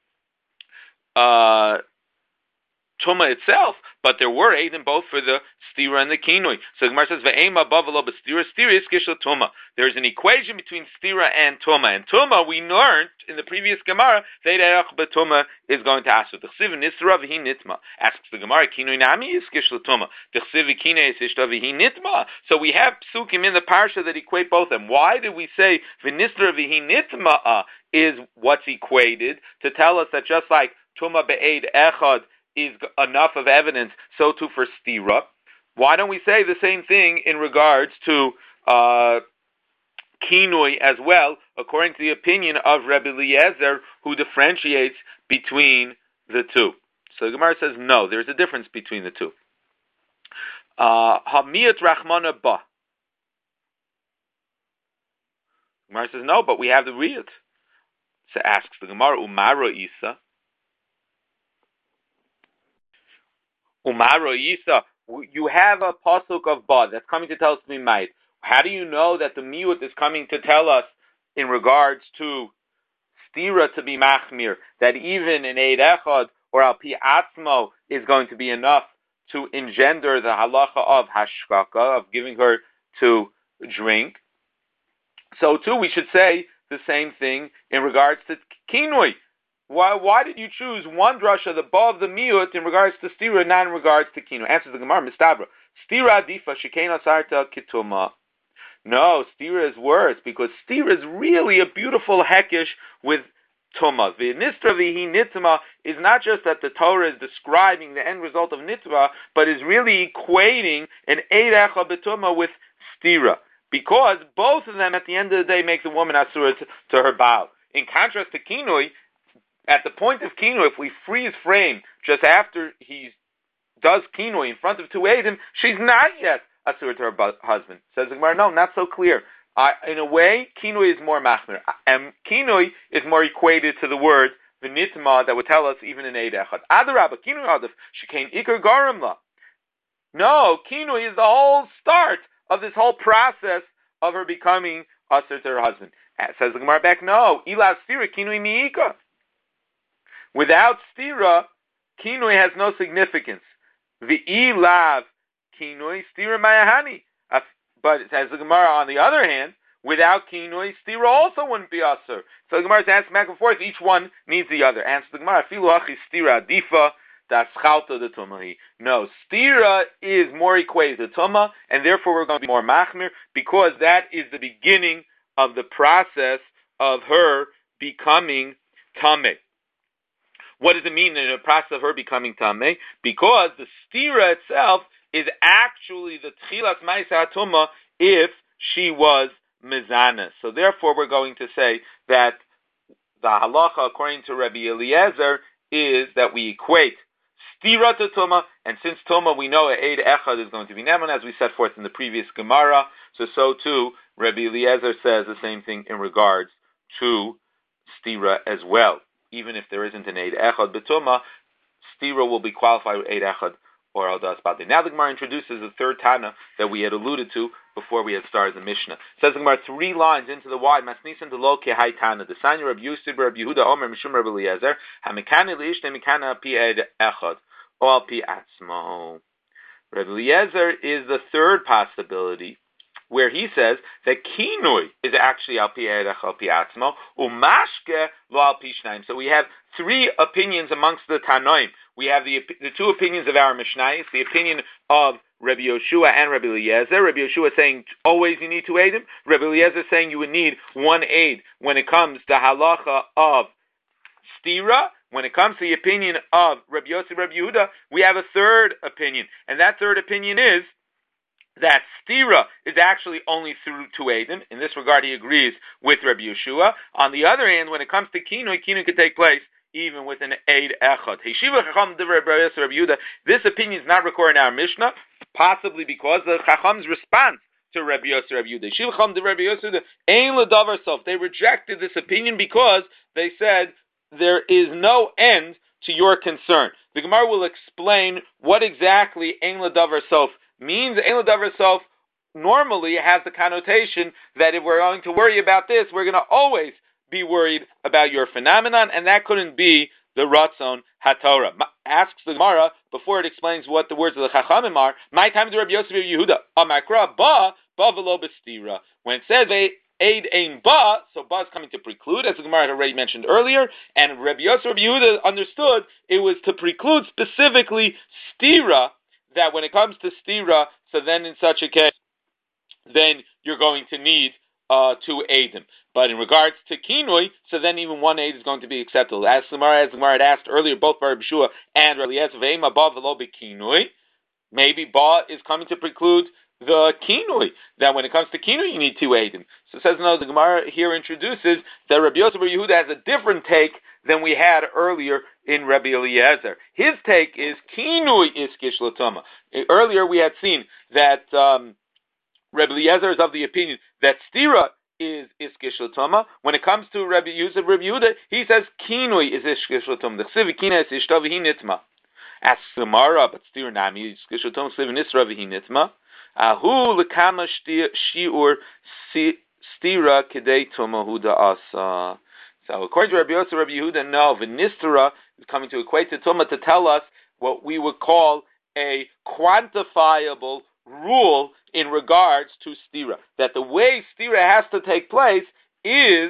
the uh, Tuma itself, but there were Eidim both for the Stira and the Kinui. So the Gemara says, Ve'ema bavalo b'stira, Stira is kishla Tuma. There's an equation between Stira and Tuma. And Tuma, we learned in the previous Gemara, Ve'erach b'Tuma is going to ask. So T'chsiv nisra v'hi nitma. Asks the Gemara, Kinui nami is kishla Tuma. T'chsiv v'kine is ishta v'hi nitma. So we have psukim in the parsha that equate both of them. Why did we say v'nisra v'hi nitma is what's equated to tell us that just like Tuma be'ed echad is enough of evidence, so too for stira? Why don't we say the same thing in regards to uh, kinui as well, according to the opinion of Rabbi Eliezer, who differentiates between the two? So the Gemara says, no, there's a difference between the two. Hamiyat Rachmana ba. The Gemara says, no, but we have the riyat. So asks the Gemara, Umara Isa. Umaro Yisa, you have a pasuk of ba that's coming to tell us to be made. How do you know that the miut is coming to tell us in regards to stira to be machmir, that even an eid echad or al pi atzmo is going to be enough to engender the halacha of hashkaka, of giving her to drink? So too we should say the same thing in regards to kinui. Why why did you choose one drasha, the ba of the miut, in regards to stira, not in regards to kinu? Answers the Gemara, mistabra. Stira adifa shekena sarta kituma. No, stira is worse, because stira is really a beautiful hekish with Tuma. V'nistra v'hi nitma is not just that the Torah is describing the end result of nitma, but is really equating an eid echad b'tuma with stira. Because both of them, at the end of the day, make the woman asura to, to her baal. In contrast to kinui, at the point of kinui, if we freeze frame just after he does kinui in front of two eidim, she's not yet asura to her bu- husband. Says the Gemara, no, not so clear. Uh, in a way, kinui is more machmir, and kinui is more equated to the word v'nitma that would tell us even in eid echad. Adarabba, kinui adif shekain ikar garamla. No, kinui is the whole start of this whole process of her becoming asur to her husband. Says the Gemara back, no, ila stira kinui miika. Without stira, kinui has no significance. V'ilav kinui stira mayahani. But says the Gemara, on the other hand, without kinui, stira also wouldn't be asur. So the Gemara is asking back and forth, each one needs the other. Answer the Gemara, filu hachi stira adifa. Das chalta de tumahi. No, stira is more equated to tuma, and therefore we're going to be more machmir, because that is the beginning of the process of her becoming tameh. What does it mean in the process of her becoming tameh? Because the stira itself is actually the tchilas ma'aseh hatuma if she was mizana. So therefore we're going to say that the halacha according to Rabbi Eliezer is that we equate stira to tuma, and since tuma we know eid echad is going to be neman, as we set forth in the previous Gemara, so so too Rabbi Eliezer says the same thing in regards to stira as well. Even if there isn't an eid echad betuma, stira will be qualified with eid echad or al das bade. Now the Gemara introduces the third Tana that we had alluded to before we had started the Mishnah. It says the Gemara three lines into the wide, Masnisan de lo kehai Tana, the Sanya Rabbi Yusuf, Rabbi Yehuda, Omer, Mishum, Rabbi Eliezer, Hamekani liishte Mekana pi eid echad, or al pi atzmo. Rabbi Eliezer is the third possibility, where he says that kinui is actually al pi eid echad, al pi atzmo, umashke lo al pi shnaim. So we have three opinions amongst the Tanoim. We have the the two opinions of our Mishnayos, the opinion of Rabbi Yoshua and Rabbi Eliezer. Rabbi Yoshua saying always you need two eidim. Rabbi Eliezer saying you would need one aid when it comes to halacha of stira. When it comes to the opinion of Rabbi Yosef, Rabbi Yehuda, we have a third opinion, and that third opinion is that stira is actually only through two eidim. In this regard, he agrees with Rabbi Yoshua. On the other hand, when it comes to kinui, kinui could take place even with an eid echad. This opinion is not recorded in our Mishnah, possibly because the Chacham's response to Rabbi Yosef, Rabbi Yehuda. They rejected this opinion because they said there is no end to your concern. The Gemara will explain what exactly Ein L'Davar Sof means. Ein L'Davar Sof normally has the connotation that if we're going to worry about this, we're going to always be worried about your phenomenon, and that couldn't be the Ratzon HaTorah. Asks the Gemara, before it explains what the words of the Chachamim are, my time to Rabbi Yosef Yehuda, Amakra, ba, ba v'lo b'stira. When it says aid ein ba, so ba is coming to preclude, as the Gemara had already mentioned earlier, and Rabbi Yosef Rabbi Yehuda understood it was to preclude specifically stira, that when it comes to stira, so then in such a case, then you're going to need uh, two aidim. But in regards to kinui, so then even one aid is going to be acceptable. As the Gemara, as the Gemara had asked earlier, both by Rabbi Shua and Rabbi Eliezer, ve'ema ba v'lo b'kinui, maybe ba is coming to preclude the kinui, that when it comes to kinui, you need two aidim. So it says, no, the Gemara here introduces that Rabbi Yosef Rabbi Yehuda has a different take than we had earlier in Rabbi Eliezer. His take is kinui is kish l'tuma. Earlier we had seen that um, Rabbi Eliezer is of the opinion that stira is iskish l'tuma. When it comes to Rabbi Yosef, Rabbi Yehuda, he says kinui is iskish l'tuma. The chsiv kina is ishta v'hi nitma. As Gemara, but stira nami iskish l'tuma chsiv nisra v'hi nitma. Ahu lekama shiur stira kedei tuma huda asa. So according to Rabbi Yosef, Rabbi Yehuda, no, v'nisra is coming to equate to tuma to tell us what we would call a quantifiable rule in regards to stira, that the way stira has to take place is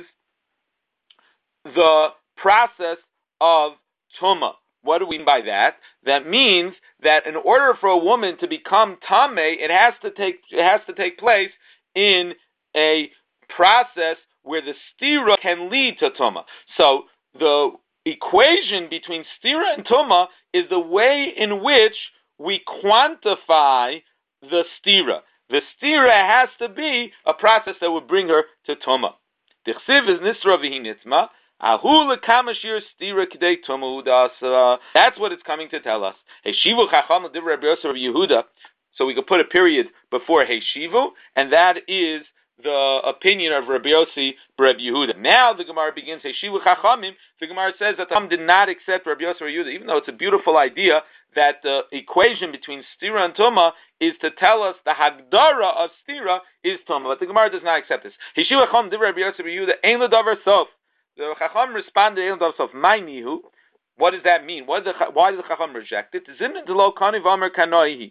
the process of tuma. What do we mean by that? That means that in order for a woman to become tameh, it has to take it has to take place in a process where the stira can lead to tuma. So the equation between stira and tuma is the way in which we quantify the stira. The stira has to be a process that would bring her to tuma. The chsiv is nisra v'hi nitzma. Ahu lekamashir stira k'dei tuma udasa. That's what it's coming to tell us. Heshivu chacham l'divrei Rabbi Yosef Rabbi Yehuda. So we could put a period before Heshivu, and that is the opinion of Rabbi Yossi Rabbi Yehuda. Now the Gemara begins Heshivu chachamim. The Gemara says that the Chacham did not accept Rabbi Yossi Rabbi Yehuda, even though it's a beautiful idea that the equation between stira and tuma is to tell us the hagdara of stira is tuma, but the Gemara does not accept this. Heshivu chacham divrei Rabbi Yossi Rabbi Yehuda ein l'davar sof. The Chacham responded ein l'davar sof. My nihu. What does that mean? What is the, why does the Chacham reject it? Zimna delo kani v'amar kanoihi.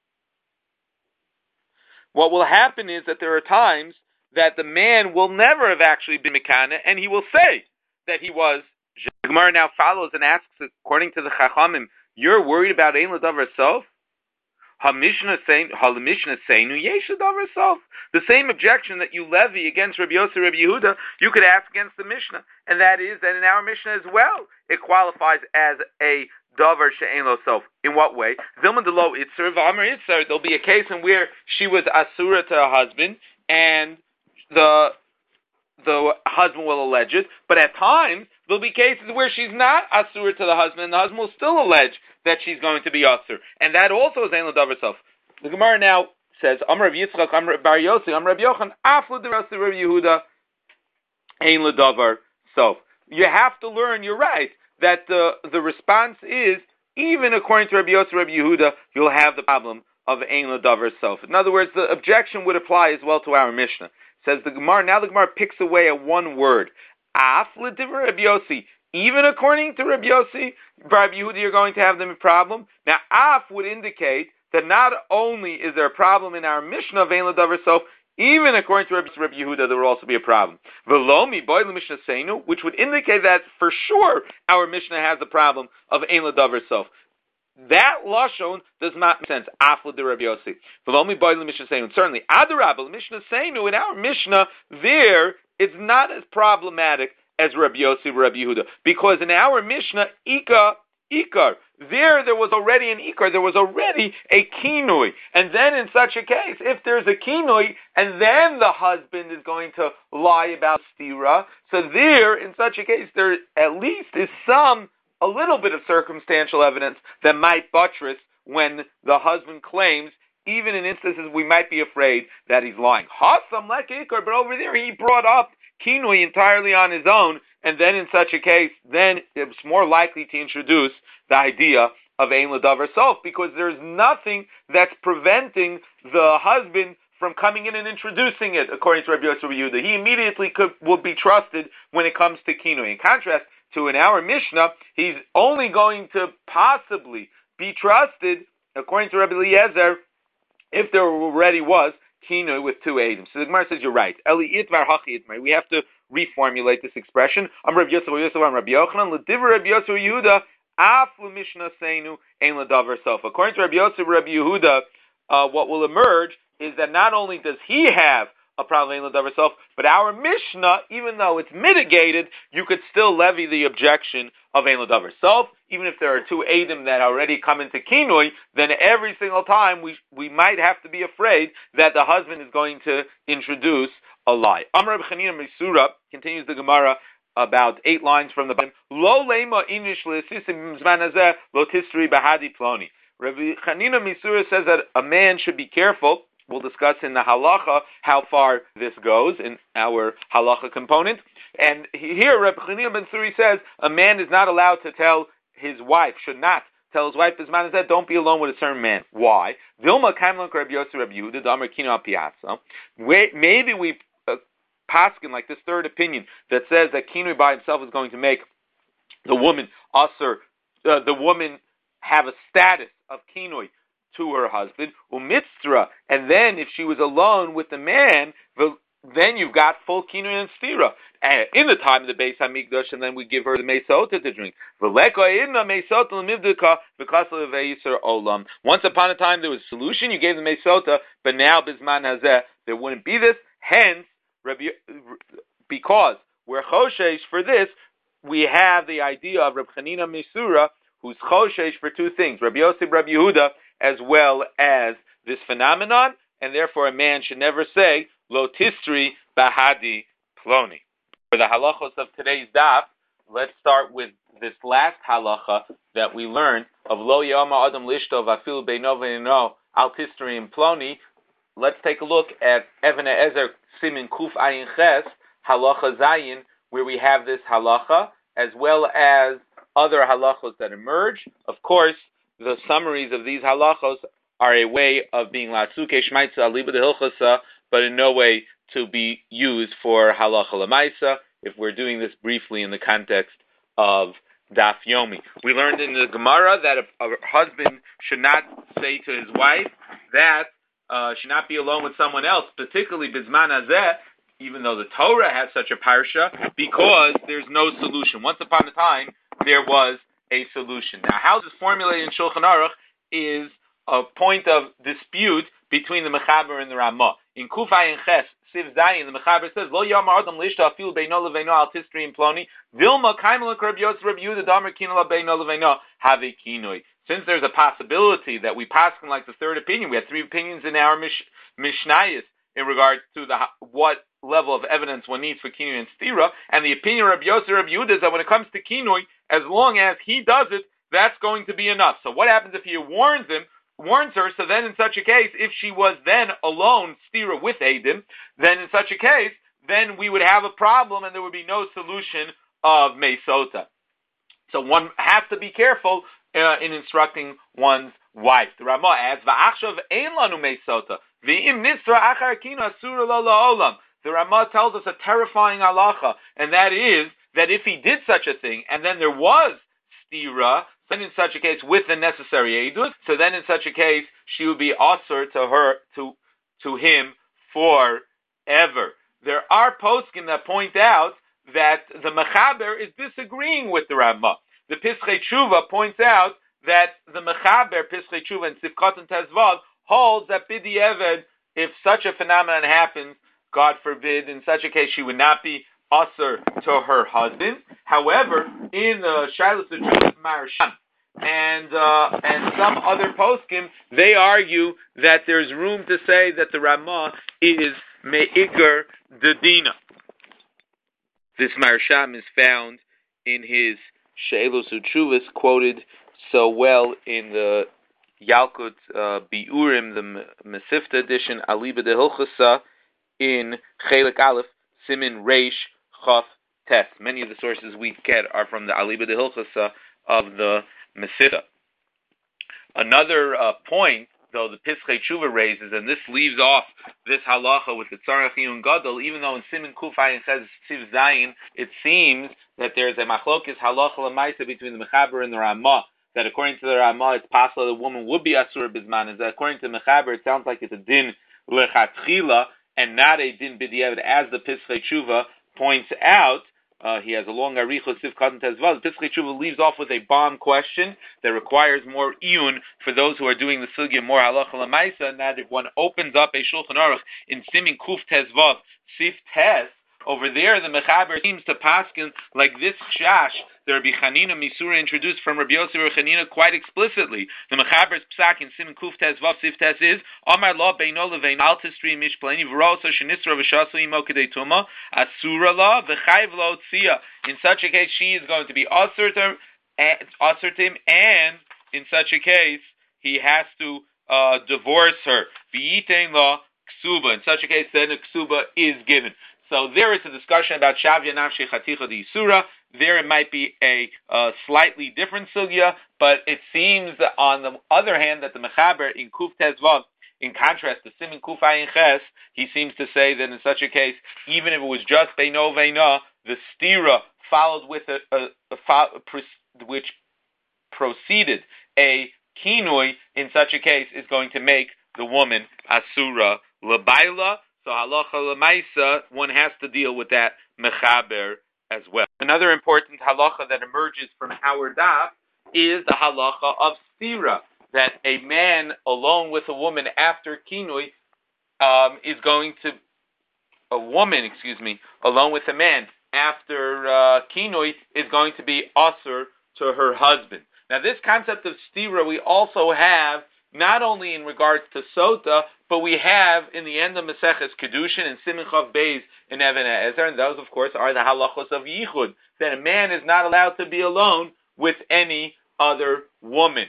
What will happen is that there are times that the man will never have actually been Mekana, and he will say that he was. The Gemara now follows and asks, according to the Chachamim, you're worried about Ein L'Davar Sof? Ha-Mishnah Seinu Yesh L'Davar Sof. The same objection that you levy against Rabbi Yossi Rabbi Yehuda, you could ask against the Mishnah. And that is that in our Mishnah as well, it qualifies as a Davar she'ein lo sof. In what way? Zilman delo itzer v'amar itzer. There'll be a case in where she was asura to her husband, and the the husband will allege it. But at times there'll be cases where she's not asura to the husband, and the husband will still allege that she's going to be asur, and that also is ein lo davar sof. The Gemara now says, Amar Rav Yitzchak, Amar Bar Yossi, Amar Rabbi Yochanan, Aflu d'Rasi Rabbi Yehuda, ein lo davar sof. You have to learn. You're right. That the the response is, even according to Rabbi Yossi Rabbi Yehuda, you'll have the problem of ein l'davar sof. In other words, the objection would apply as well to our Mishnah. Says the Gemara, now the Gemara picks away at one word. Af l'divrei Rabbi Yossi. Even according to Rabbi Yossi, Rabbi Yehuda, you're going to have them a problem. Now, af would indicate that not only is there a problem in our Mishnah of ein l'davar sof, even according to Rabbi Yehuda, there will also be a problem. Velomi boy Mishnah seinu, which would indicate that for sure our Mishnah has a problem of ein l'davar sof. That lashon does not make sense. Afla de Rabbi Yossi. Velomi boy Mishnah seinu. Certainly, adarabah Mishnah seinu. In our Mishnah, there it's not as problematic as Rabbi Yossi Rabbi Yehuda, because in our Mishnah, ika ikar. There, there was already an ikar, there was already a kinui. And then in such a case, if there's a kinui, and then the husband is going to lie about stira, so there, in such a case, there at least is some, a little bit of circumstantial evidence that might buttress when the husband claims, even in instances we might be afraid that he's lying. Hasam lek ikar, but over there he brought up kinui entirely on his own, and then in such a case, then it's more likely to introduce the idea of ein l'davar sof, because there's nothing that's preventing the husband from coming in and introducing it, according to Rabbi Yossi Rabbi Yehuda. He immediately could, will be trusted when it comes to kinui. In contrast to in our Mishnah, he's only going to possibly be trusted, according to Rabbi Eliezer, if there already was kinui with two aidim. So the Gemara says, you're right. Eli itvar hachi itmar. We have to reformulate this expression. I'm Rabbi Yosef, I'm Rabbi Yochanan, l'divrei Rabbi Yossi Yehuda, af l'mishnah seinu ein l'davar sof. According to Rabbi Yosef, Rabbi Yehuda, uh, what will emerge is that not only does he have a problem ein l'davar sof, but our Mishnah, even though it's mitigated, you could still levy the objection of ein l'davar sof. Even if there are two eidim that already come into kinui, then every single time we we might have to be afraid that the husband is going to introduce a lie. Amar Rabbi Chanina Misura, continues the Gemara about eight lines from the bottom. Lo leima inish le'esisim zman hazeh lo tisri bahadi ploni. Rabbi Chanina Misura says that a man should be careful. We'll discuss in the halacha how far this goes in our halacha component. And here Rabbi Chanina ben Suri says a man is not allowed to tell his wife, should not tell his wife, this man is that, don't be alone with a certain man. Why? Vilma kaimlan Rabbi Yossi Rabbi Yehuda, Damar Kino al Piazza. Maybe we uh, paskin like this third opinion that says that kinui by himself is going to make the woman usher, uh, the woman have a status of kinui to her husband, umitzra, and then if she was alone with the man, then you've got full kinui and stira. Uh, in the time of the Beis Hamikdash, and then we give her the meisota to drink. Once upon a time there was a solution, you gave the meisota, but now bisman hazeh there wouldn't be this. Hence, because we're choshesh for this, we have the idea of Reb Chanina Misura, who's choshesh for two things, Rabbi Yosef, Rabbi Yehuda, as well as this phenomenon, and therefore a man should never say, Lo Tistri Bahadi Ploni. For the halachos of today's daf, let's start with this last halacha that we learned of Lo Yama Adam Lishtov Afil Beino Veino Al Tistri Ploni. Let's take a look at Even Ezer Simin Kuf Ayin Ches, halacha Zayin, where we have this halacha, as well as other halachos that emerge. Of course, the summaries of these halachos are a way of being Latsuke Shmaitza Aliba de Hilchasa, but in no way to be used for halacha lemaisa, if we're doing this briefly in the context of Daf Yomi. We learned in the Gemara that a, a husband should not say to his wife that uh, should not be alone with someone else, particularly Bizman Hazeh, even though the Torah has such a parsha, because there's no solution. Once upon a time, there was a solution. Now, how this is formulated in Shulchan Aruch is a point of dispute between the Mechaber and the Ramah. In Kufay and Ches, Siv Zayin, the Mechaber says, Lo Yamar Adam Lishta Afil Beino Leveino Al Tistri and Ploni, Vilma Kaimel Rabbi Yosef Rabbi Yehuda Damer Kinala Beino Leveino Have Kinoi. Since there's a possibility that we pass on like the third opinion, we have three opinions in our Mish, Mishnayos in regard to the what level of evidence one needs for Kinoi and Stira, and the opinion of Rabbi Yosef Rabbi Yehuda is that when it comes to Kinoi, as long as he does it, that's going to be enough. So what happens if he warns him, warns her, so then in such a case, if she was then alone, Stira with Eidim, then in such a case, then we would have a problem and there would be no solution of Mesota. So one has to be careful uh, in instructing one's wife. The Ramah adds, V'achshav ein lanu Mesota, v'im nisra achar kina asura lo la'olam. The Ramah tells us a terrifying halacha, and that is that if he did such a thing, and then there was Stira, then in such a case with the necessary Eidus, so then in such a case she would be asur to her, to to him forever. There are poskim that point out that the Mechaber is disagreeing with the Ramah. The Pischei Tshuva points out that the Mechaber, Pischei Tshuva and Sivkot and Tezvav, holds that Bidi Eved, if such a phenomenon happens, God forbid, in such a case she would not be asur to her husband. However, in the Shilas the Jewish Marasham and uh, and some other poskim, they argue that there's room to say that the Ramah is Me'iker Dedina. This Marasham is found in his She'elos Utshuvas, quoted so well in the Yalkut uh, Biurim, the Mesifta edition, Aliba de Hilchasa, in Chelik Aleph, Simin Reish Chaf Tes. Many of the sources we get are from the Aliba de Hilchasa of the Mesifta. Another uh, point, though, the Pischei Tshuva raises, and this leaves off this halacha with the Tzarech Yun Gadol, even though in Simin Kufay it says Siv Zayin, it seems that there's a machlokis halacha l'maisa between the Mechaber and the Ramah, that according to the Ramah it's possible the woman would be asur bizman, and that according to the Mechaber it sounds like it's a din lechatchila and not a din b'diavad, as the Pischei Tshuva points out. Uh, he has a long arichos sivkot and tezvah. The Pischei Tshuva leaves off with a bomb question that requires more iyun for those who are doing the sugya more halacha l'maisa, and that if one opens up a Shulchan Aruch in Simin Kuf Tezvav Sif Tes, over there the Mechaber seems to paskin like this shash the Rabbi Chanina Misura introduced from Rabbi Yosef Rabbi Chanina quite explicitly. The Mechaber's psak in Simin Kuf Tes Vav Sif Tes is Amar La Beino Levein Al Tistri Mishpleni V'Rosa Shenisra V'Shasu Imo Kedei Tuma Asura La V'Chayv Lo Tzia. In such a case, she is going to be asur to asur to him, and in such a case, he has to uh, divorce her. V'Yitein La Ksuba. In such a case, then a Ksuba is given. So there is a discussion about Shavya Nafshi Chaticha Di Yisura. There it might be a uh, slightly different sugya, but it seems on the other hand that the Mechaber in Kuf Tezvav, in contrast to Simin Kuf Ayin Ches, he seems to say that in such a case, even if it was just Beino Veina, the stira followed with a, a, a, a which proceeded a kinui, in such a case is going to make the woman asura lebaila. So halacha lemaisa, one has to deal with that mechaber as well. Another important halacha that emerges from our daf is the halacha of stira, that a man alone with a woman after kinui um, is going to, a woman, excuse me, alone with a man after uh, kinui is going to be asur to her husband. Now, this concept of stira we also have not only in regards to sota, but we have in the end of Maseches Kedushin and Siman Chav Beis in Even HaEzer, and those, of course, are the halachos of yichud, that a man is not allowed to be alone with any other woman.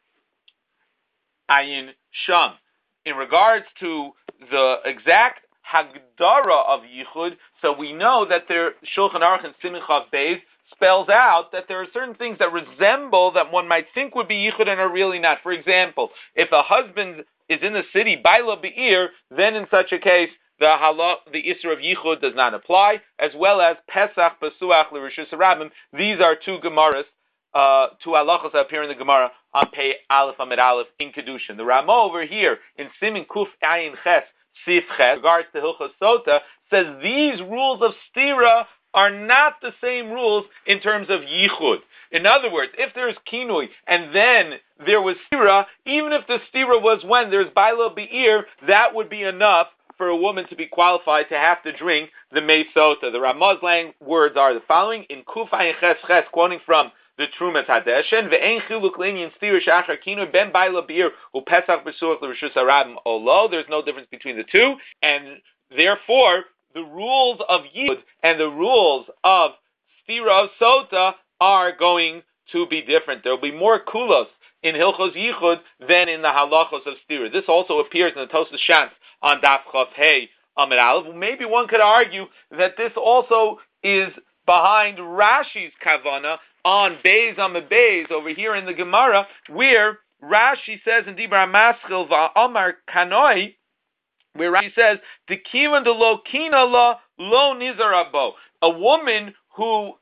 Ayin Sham. In regards to the exact hagdara of yichud, so we know that there Shulchan Aruch and Siman Chav Beis spells out that there are certain things that resemble that one might think would be yichud and are really not. For example, if a husband is in the city, baila be'ir, then in such a case, the halach, the isra of yichud does not apply, as well as Pesach, Pesuach, L'Rishus Rabim. These are two Gemaras, uh, two halachos that appear in the Gemara on Pei Aleph Amid Aleph in Kedushin. The Rama over here in Simin Kuf Ayin Ches Sif Ches, regards to Hilchos Sota, says these rules of stira are not the same rules in terms of yichud. In other words, if there's kinui and then there was stira, even if the stira was when there's baila be'ir, that would be enough for a woman to be qualified to have to drink the mei sota. The Ramah's lang words are the following in Kuf Ayin Ches Ches, quoting from the Trumas Hadeshen, ve'ein chiluk l'inyan stira shachar kinui ben baila be'ir u'pesach b'suach l'rishus harabim olo. There's no difference between the two, and therefore the rules of Yid and the rules of Stira of Sota are going to be different. There will be more kulos in Hilchos Yichud than in the halachos of Stira. This also appears in the Tosas Shantz on Daf Chav Hey Amid Aleph. Maybe one could argue that this also is behind Rashi's kavana on Beis Amid Beis over here in the Gemara, where Rashi says in Dibra Maschil Va'amar Kanoi, where Rashi says, "Dekivan de lo kina la lo nizarabo." A woman who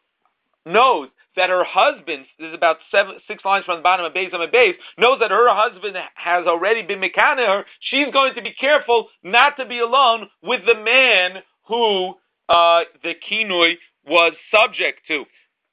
knows that her husband, this is about seven, six lines from the bottom of Beis Amid Beis, knows that her husband has already been mekana her. She's going to be careful not to be alone with the man who uh, the kinui was subject to.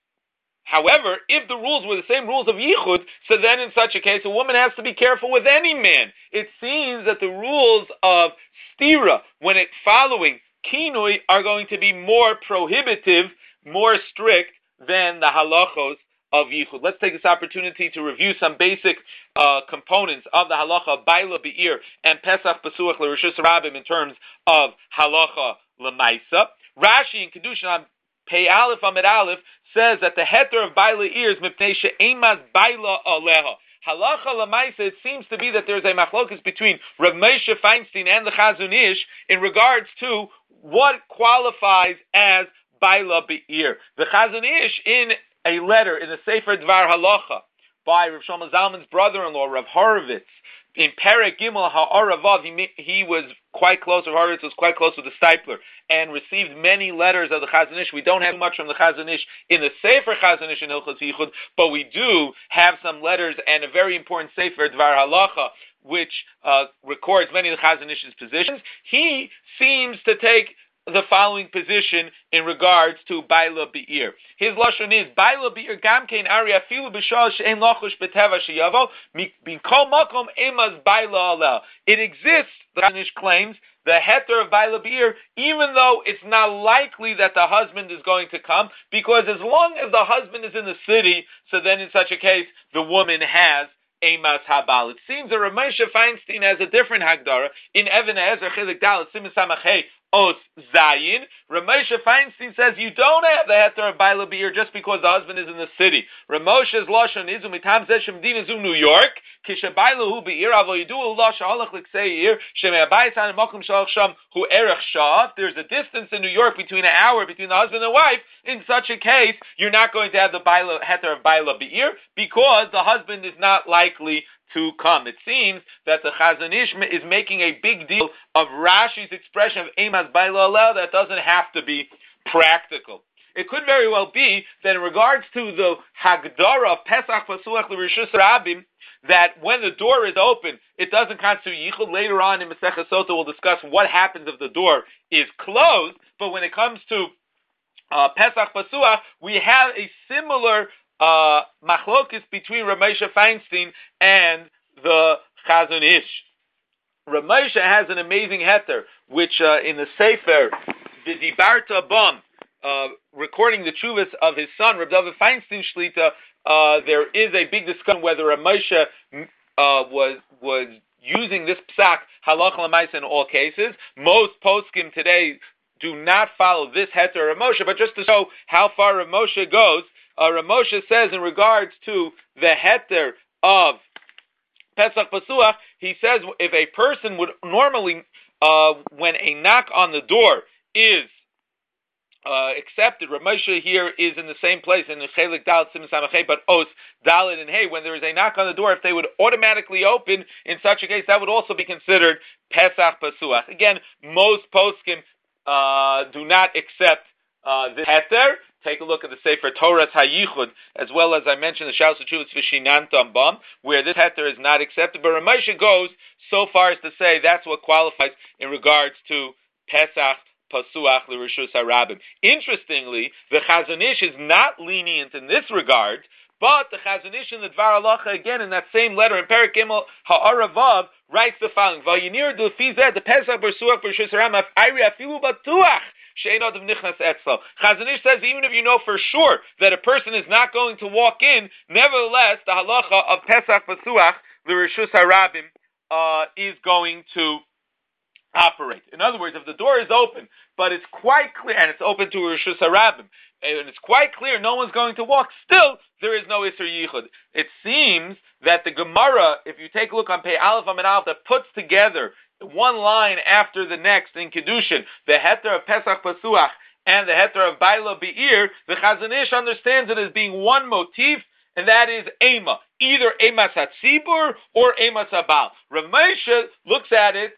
However, if the rules were the same rules of yichud, so then in such a case, a woman has to be careful with any man. It seems that the rules of stira, when it following kinui, are going to be more prohibitive, more strict than the halachos of yichud. Let's take this opportunity to review some basic uh, components of the halacha of baila be'ir and pesach pesuach l'rishus rabim in terms of halacha l'maisa. Rashi in Kedushin on Pei Aleph Amid Aleph says that the heter of baila ears mipnei she'emas baila aleha. Halacha lamaisa, it seems to be that there's a machlokus between Rav Moshe Feinstein and the Chazon Ish in regards to what qualifies as baila be'ir. The Chazon Ish, in a letter in the Sefer Dvar Halacha by Rav Shlomo Zalman's brother-in-law, Rav Horovitz, in Perek Gimel Ha'oravav, he, he was quite close, Rav Horovitz was quite close to the Stipler, and received many letters of the Chazon Ish. We don't have much from the Chazon Ish in the Sefer Chazon Ish in Hilchos Yichud, but we do have some letters and a very important Sefer Dvar Halacha, which uh, records many of the Chazon Ish's positions. He seems to take the following position in regards to baila be'ir. His lashon is baila be'ir gamkein ari afilu b'shal she'en lachush b'teva sheyavo mikol makom emas baila alel. It exists, the Chazon Ish claims, the heter of baila be'ir, even though it's not likely that the husband is going to come, because as long as the husband is in the city, so then in such a case the woman has Emas Habal. It seems that Rav Moshe Feinstein has a different Hagdara in Even HaEzer Chilik Dalet Siman Samach Hey Os Zayin. Rav Moshe Feinstein says you don't have the heter of baila be'ir just because the husband is in the city. Rav Moshe's lashon is umitam zeh shemdina zu New York kishabaila hu be'ir avo yidu ulash halach l'kseir sheme'abayis han mokum shalach sham hu erech shah. There's a distance in New York between an hour between the husband and wife. In such a case, you're not going to have the baila, heter of baila be'ir because the husband is not likely to come. It seems that the Chazon Ish is making a big deal of Rashi's expression of Emas Baila Alel that doesn't have to be practical. It could very well be that in regards to the Hagdara of Pesach Pesuach L'Rishus Rabim, that when the door is open, it doesn't constitute Yichud. Later on in Masechah Sota, we'll discuss what happens if the door is closed. But when it comes to uh, Pesach Pesuach, we have a similar Uh, machlokis between Rav Moshe Feinstein and the Chazon Ish. Rav Moshe has an amazing heter, which uh, in the Sefer, the Dibarta Bam, uh, recording the chuvas of his son, Reb David Feinstein Shlita, uh, there is a big discussion whether Rav Moshe uh, was was using this psak halacha l'maisa in all cases. Most poskim today do not follow this heter Rav Moshe, but just to show how far Rav Moshe goes, uh, Rav Moshe says in regards to the heter of Pesach Pasuach, he says if a person would normally, uh, when a knock on the door is uh, accepted, Rav Moshe here is in the same place in the Chelik Dalet Sim Samachay, but Os Dalet and Hey, when there is a knock on the door, if they would automatically open, in such a case, that would also be considered Pesach Pasuach. Again, most poskim uh, do not accept uh, this heter. Take a look at the Sefer Torah Hayichud, as well as I mentioned the Shalos Chuvas Vishinantam Bam, where this heter is not accepted. But Rav Moshe goes so far as to say that's what qualifies in regards to Pesach Pasuach L'Rishus HaRabim. Interestingly, the Chazon Ish is not lenient in this regard, but the Chazon Ish in the Dvar Halacha, again in that same letter in Perek Gimel Ha'aravav, writes the following: Vayinir du fizeh the Pesach Pasuach L'Rishus HaRabim Ayri Afilu Batuach. Chazon Ish says even if you know for sure that a person is not going to walk in, nevertheless the halacha of Pesach Pasuach L'Rishus HaRabim uh, is going to operate. In other words, if the door is open, but it's quite clear, and it's open to Rishus HaRabim, and it's quite clear no one's going to walk, still there is no Isser Yichud. It seems that the Gemara, if you take a look on Pei Aleph Amid Aleph, that puts together one line after the next in Kedushin, the heter of Pesach Pasuach and the heter of Baila Be'ir, the Chazon Ish understands it as being one motif, and that is Ema, either Emas HaTzibur or Emas HaBal. Rav Moshe looks at it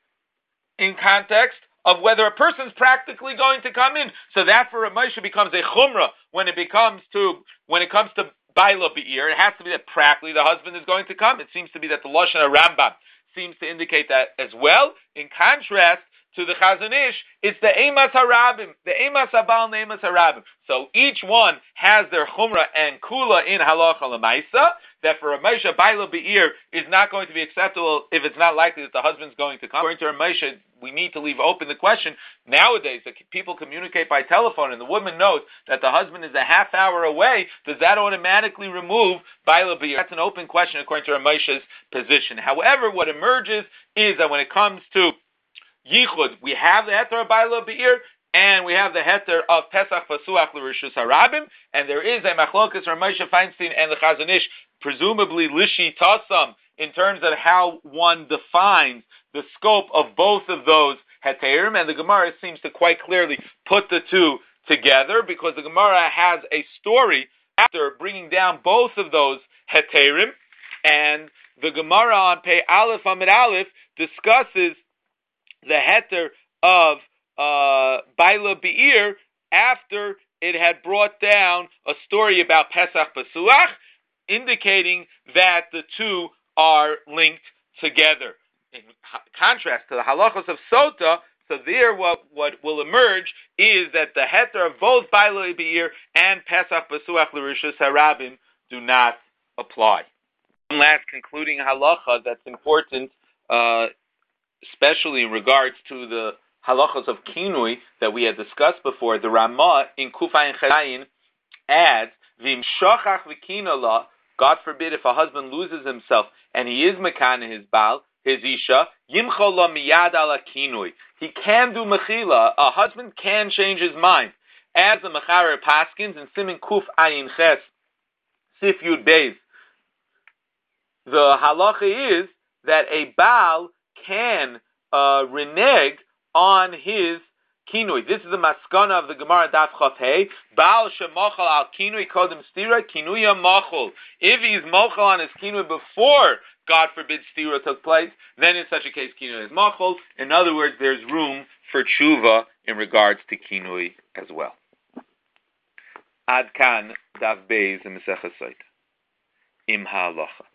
in context of whether a person's practically going to come in. So that for Rav Moshe becomes a chumrah when it becomes to when it comes to Baila Be'ir. It has to be that practically the husband is going to come. It seems to be that the Lashon HaRambam seems to indicate that as well. In contrast to the Chazon Ish, it's the Emas HaRabim, the Emas HaBal and the Emas HaRabim. So each one has their chumrah and kula in halacha l'maisa, that for Rav Moshe, Baila Be'ir is not going to be acceptable if it's not likely that the husband's going to come. According to Rav Moshe, we need to leave open the question. Nowadays, that people communicate by telephone and the woman knows that the husband is a half hour away, does that automatically remove Baila Be'ir? That's an open question according to Rav Moshe's position. However, what emerges is that when it comes to Yichud, we have the heter of Baila Be'ir, and we have the heter of Pesach Pasuach L'Rishus HaRabim, and there is a machlokas Rav Moshe Feinstein and the Chazon Ish, presumably Lishi Tasam, in terms of how one defines the scope of both of those heterim, and the Gemara seems to quite clearly put the two together, because the Gemara has a story after bringing down both of those heterim, and the Gemara on Pei Aleph Amid Aleph discusses the heter of uh, Baila Be'ir after it had brought down a story about Pesach Pasuach, indicating that the two are linked together. In contrast to the halachos of Sota, so there what, what will emerge is that the heter of both Baila Be'ir and Pesach Pasuach L'Rishus HaRabim do not apply. One last concluding halacha that's important, uh, especially in regards to the halachos of kinui that we had discussed before. The Ramah in Kufayin Chelayin adds, V'im shochach v'kinala, God forbid if a husband loses himself and he is mekana his baal, his isha, yimcho lo miyad ala kinui. He can do mechila. A husband can change his mind. As the Mecharer Paskins in Simin Kuf Ayin Ches, Sif Yud Beis, the halacha is that a baal can uh, renege on his kinui. This is the maskana of the Gemara Daf Chaf Hey. Baal shemochal al kinui kodem stira kinuya mochol. If he's mochal on his kinui before, God forbid, stira took place, then in such a case kinui is mochol. In other words, there's room for tshuva in regards to kinui as well. Ad kan Daf Beis in Masechah Sota. Im ha'alacha.